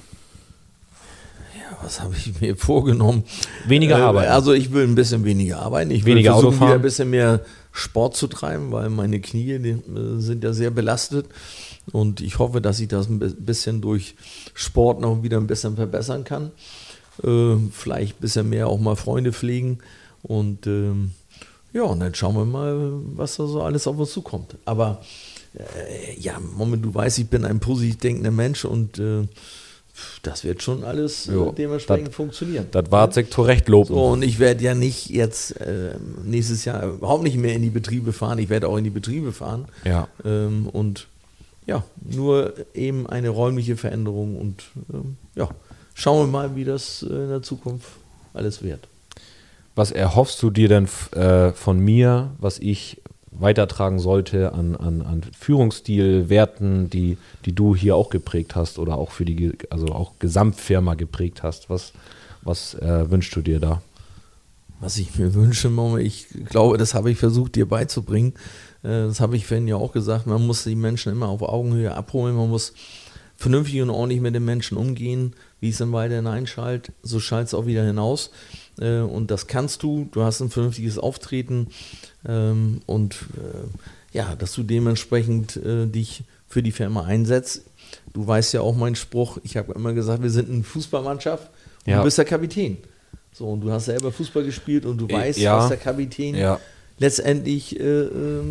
Ja, was habe ich mir vorgenommen? Weniger äh, arbeiten. Also ich will ein bisschen weniger arbeiten, ich will weniger versuchen, Autofahren. wieder ein bisschen mehr Sport zu treiben, weil meine Knie die, äh, sind ja sehr belastet und ich hoffe, dass ich das ein bisschen durch Sport noch wieder ein bisschen verbessern kann. Äh, vielleicht ein bisschen mehr auch mal Freunde pflegen und ähm, ja, und dann schauen wir mal, was da so alles auf uns zukommt. Aber äh, ja, Moment, du weißt, ich bin ein positiv denkender Mensch und äh, das wird schon alles jo, äh, dementsprechend dat, funktionieren. Das war sich zurecht loben. So, und ich werde ja nicht jetzt äh, nächstes Jahr überhaupt nicht mehr in die Betriebe fahren. Ich werde auch in die Betriebe fahren. Ja. Ähm, und ja, nur eben eine räumliche Veränderung. Und ähm, ja, schauen wir mal, wie das äh, in der Zukunft alles wird. Was erhoffst du dir denn äh, von mir, was ich weitertragen sollte an, an, an Führungsstil, Werten, die, die du hier auch geprägt hast oder auch für die, also auch Gesamtfirma geprägt hast? Was, was äh, wünschst du dir da? Was ich mir wünsche, Mama, ich glaube, das habe ich versucht dir beizubringen. Äh, das habe ich vorhin ja auch gesagt, man muss die Menschen immer auf Augenhöhe abholen, man muss vernünftig und ordentlich mit den Menschen umgehen, wie es dann weiter hineinschallt, so schallt es auch wieder hinaus. Äh, und das kannst du, du hast ein vernünftiges Auftreten ähm, und äh, ja, dass du dementsprechend äh, dich für die Firma einsetzt. Du weißt ja auch meinen Spruch, ich habe immer gesagt, wir sind eine Fußballmannschaft und ja. Du bist der Kapitän. So, und du hast selber Fußball gespielt und du weißt, ja. was der Kapitän ja. letztendlich äh,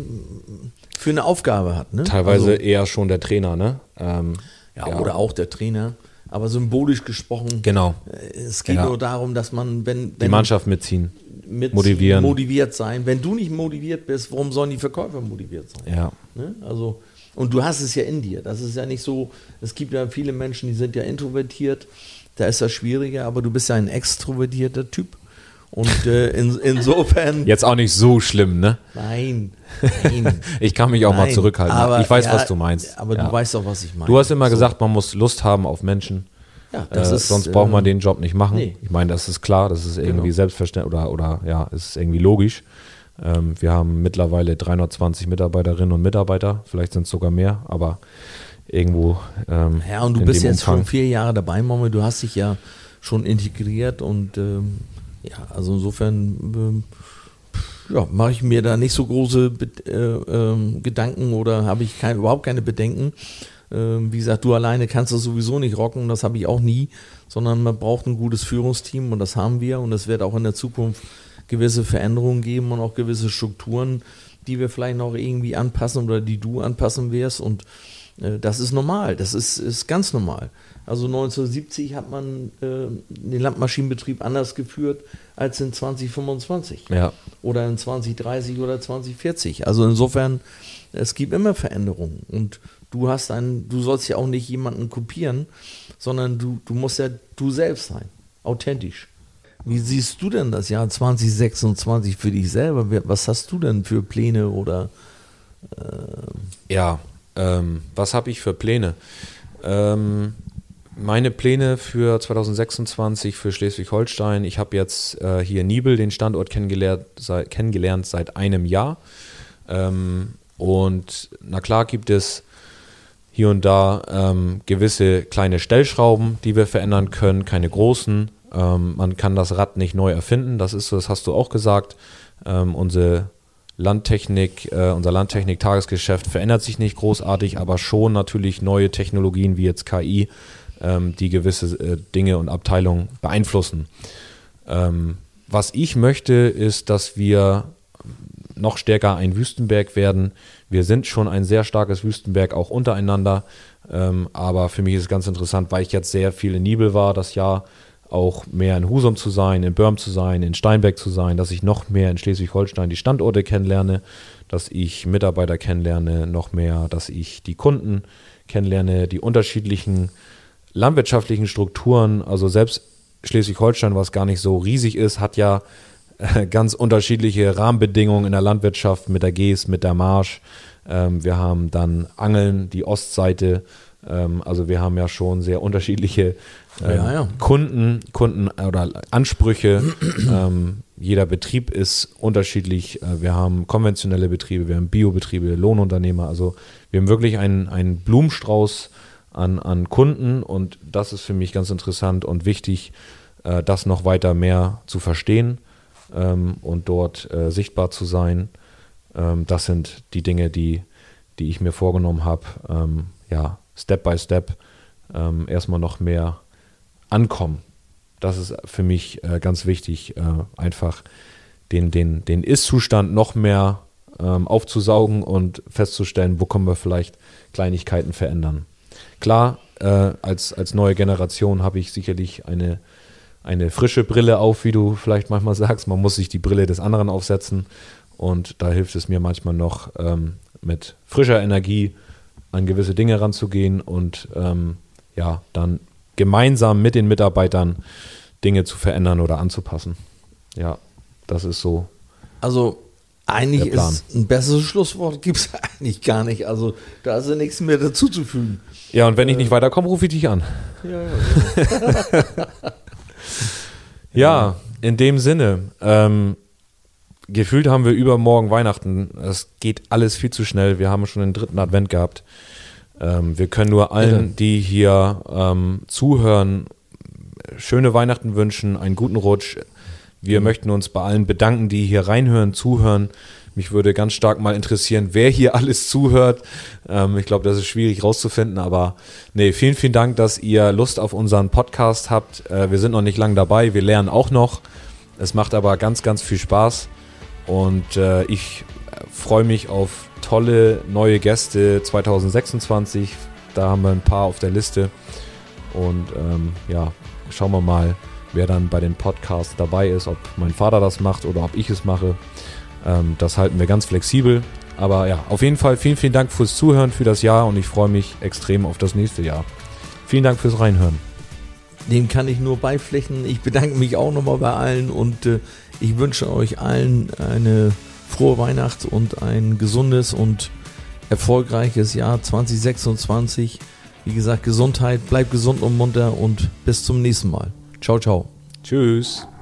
für eine Aufgabe hat. Ne? Teilweise also, eher schon der Trainer, ne? Ähm, ja, ja, oder auch der Trainer. Aber symbolisch gesprochen, genau. es geht ja. nur darum, dass man, wenn, wenn die Mannschaft mitziehen, mitziehen, motivieren, motiviert sein. Wenn du nicht motiviert bist, warum sollen die Verkäufer motiviert sein? Ja. Ne? Also, und du hast es ja in dir. Das ist ja nicht so, es gibt ja viele Menschen, die sind ja introvertiert, da ist das schwieriger, aber du bist ja ein extrovertierter Typ. Und äh, in, insofern... Jetzt auch nicht so schlimm, ne? Nein, nein. Ich kann mich auch nein, mal zurückhalten. Aber, ich weiß, ja, was du meinst. Aber ja. du weißt auch, was ich meine. Du hast immer so. gesagt, man muss Lust haben auf Menschen. Ja, das äh, ist, sonst braucht man äh, den Job nicht machen. Nee. Ich meine, das ist klar, das ist irgendwie genau. selbstverständlich oder, oder ja, ist irgendwie logisch. Ähm, wir haben mittlerweile dreihundertzwanzig Mitarbeiterinnen und Mitarbeiter, vielleicht sind es sogar mehr, aber irgendwo ähm, ja, und du in bist dem jetzt Umfang. schon vier Jahre dabei, Mama, du hast dich ja schon integriert und ähm, ja, also insofern äh, ja, mache ich mir da nicht so große äh, äh, Gedanken oder habe ich kein, überhaupt keine Bedenken. Ähm, wie gesagt, du alleine kannst das sowieso nicht rocken, das habe ich auch nie, sondern man braucht ein gutes Führungsteam und das haben wir und es wird auch in der Zukunft gewisse Veränderungen geben und auch gewisse Strukturen, die wir vielleicht noch irgendwie anpassen oder die du anpassen wirst und äh, das ist normal, das ist, ist ganz normal. Also neunzehnhundertsiebzig hat man äh, den Landmaschinenbetrieb anders geführt als in zwanzig fünfundzwanzig Ja. oder in zwanzig dreißig oder zwanzig vierzig. Also insofern, es gibt immer Veränderungen und du hast einen, du sollst ja auch nicht jemanden kopieren, sondern du, du musst ja du selbst sein, authentisch. Wie siehst du denn das Jahr zwanzig sechsundzwanzig für dich selber? Was hast du denn für Pläne oder? Äh Ja, ähm, was habe ich für Pläne? Ähm, meine Pläne für zwanzig sechsundzwanzig für Schleswig-Holstein, ich habe jetzt äh, hier in Nibel den Standort kennengelernt, sei, kennengelernt seit einem Jahr. Ähm, und na klar gibt es hier und da ähm, gewisse kleine Stellschrauben, die wir verändern können, keine großen. Ähm, man kann das Rad nicht neu erfinden, das ist so, das hast du auch gesagt. Ähm, unsere Landtechnik, äh, unser Landtechnik-Tagesgeschäft verändert sich nicht großartig, aber schon natürlich neue Technologien wie jetzt K I, ähm, die gewisse äh, Dinge und Abteilungen beeinflussen. Ähm, was ich möchte, ist, dass wir noch stärker ein Wüstenberg werden. Wir sind schon ein sehr starkes Wüstenberg, auch untereinander. Ähm, aber für mich ist es ganz interessant, weil ich jetzt sehr viel in Nibel war, das Jahr auch mehr in Husum zu sein, in Börm zu sein, in Steinbeck zu sein, dass ich noch mehr in Schleswig-Holstein die Standorte kennenlerne, dass ich Mitarbeiter kennenlerne, noch mehr, dass ich die Kunden kennenlerne, die unterschiedlichen landwirtschaftlichen Strukturen. Also selbst Schleswig-Holstein, was gar nicht so riesig ist, hat ja ganz unterschiedliche Rahmenbedingungen in der Landwirtschaft mit der Geest, mit der Marsch. Ähm, wir haben dann Angeln, die Ostseite. Ähm, also wir haben ja schon sehr unterschiedliche ähm, ja, ja. Kunden, Kunden oder Ansprüche. ähm, jeder Betrieb ist unterschiedlich. Äh, wir haben konventionelle Betriebe, wir haben Biobetriebe, Lohnunternehmer. Also wir haben wirklich einen, einen Blumenstrauß an, an Kunden und das ist für mich ganz interessant und wichtig, äh, das noch weiter mehr zu verstehen. Ähm, und dort äh, sichtbar zu sein. Ähm, das sind die Dinge, die, die ich mir vorgenommen habe. Ähm, ja, Step by Step ähm, erstmal noch mehr ankommen. Das ist für mich äh, ganz wichtig, äh, einfach den, den, den Ist-Zustand noch mehr ähm, aufzusaugen und festzustellen, wo können wir vielleicht Kleinigkeiten verändern. Klar, äh, als, als neue Generation habe ich sicherlich eine eine frische Brille auf, wie du vielleicht manchmal sagst. Man muss sich die Brille des anderen aufsetzen und da hilft es mir manchmal noch, ähm, mit frischer Energie an gewisse Dinge ranzugehen und ähm, ja, dann gemeinsam mit den Mitarbeitern Dinge zu verändern oder anzupassen. Ja, das ist so. Also eigentlich ist ein besseres Schlusswort gibt es eigentlich gar nicht. Also da ist ja nichts mehr dazuzufügen. Ja, und wenn ich nicht weiterkomme, rufe ich dich an. Ja, ja. Ja, in dem Sinne, ähm, gefühlt haben wir übermorgen Weihnachten. Es geht alles viel zu schnell. Wir haben schon den dritten Advent gehabt. Ähm, wir können nur allen, die hier ähm, zuhören, schöne Weihnachten wünschen, einen guten Rutsch. Wir mhm. möchten uns bei allen bedanken, die hier reinhören, zuhören. Mich würde ganz stark mal interessieren, wer hier alles zuhört. Ähm, ich glaube, das ist schwierig rauszufinden, aber nee, vielen, vielen Dank, dass ihr Lust auf unseren Podcast habt. Äh, wir sind noch nicht lange dabei, wir lernen auch noch. Es macht aber ganz, ganz viel Spaß und äh, ich freue mich auf tolle neue Gäste zwanzig sechsundzwanzig. Da haben wir ein paar auf der Liste und ähm, ja, schauen wir mal, wer dann bei den Podcasts dabei ist, ob mein Vater das macht oder ob ich es mache. Das halten wir ganz flexibel. Aber ja, auf jeden Fall vielen, vielen Dank fürs Zuhören für das Jahr und ich freue mich extrem auf das nächste Jahr. Vielen Dank fürs Reinhören. Dem kann ich nur beipflichten. Ich bedanke mich auch nochmal bei allen und äh, ich wünsche euch allen eine frohe Weihnacht und ein gesundes und erfolgreiches Jahr zwanzig sechsundzwanzig. Wie gesagt, Gesundheit, bleibt gesund und munter und bis zum nächsten Mal. Ciao, ciao. Tschüss.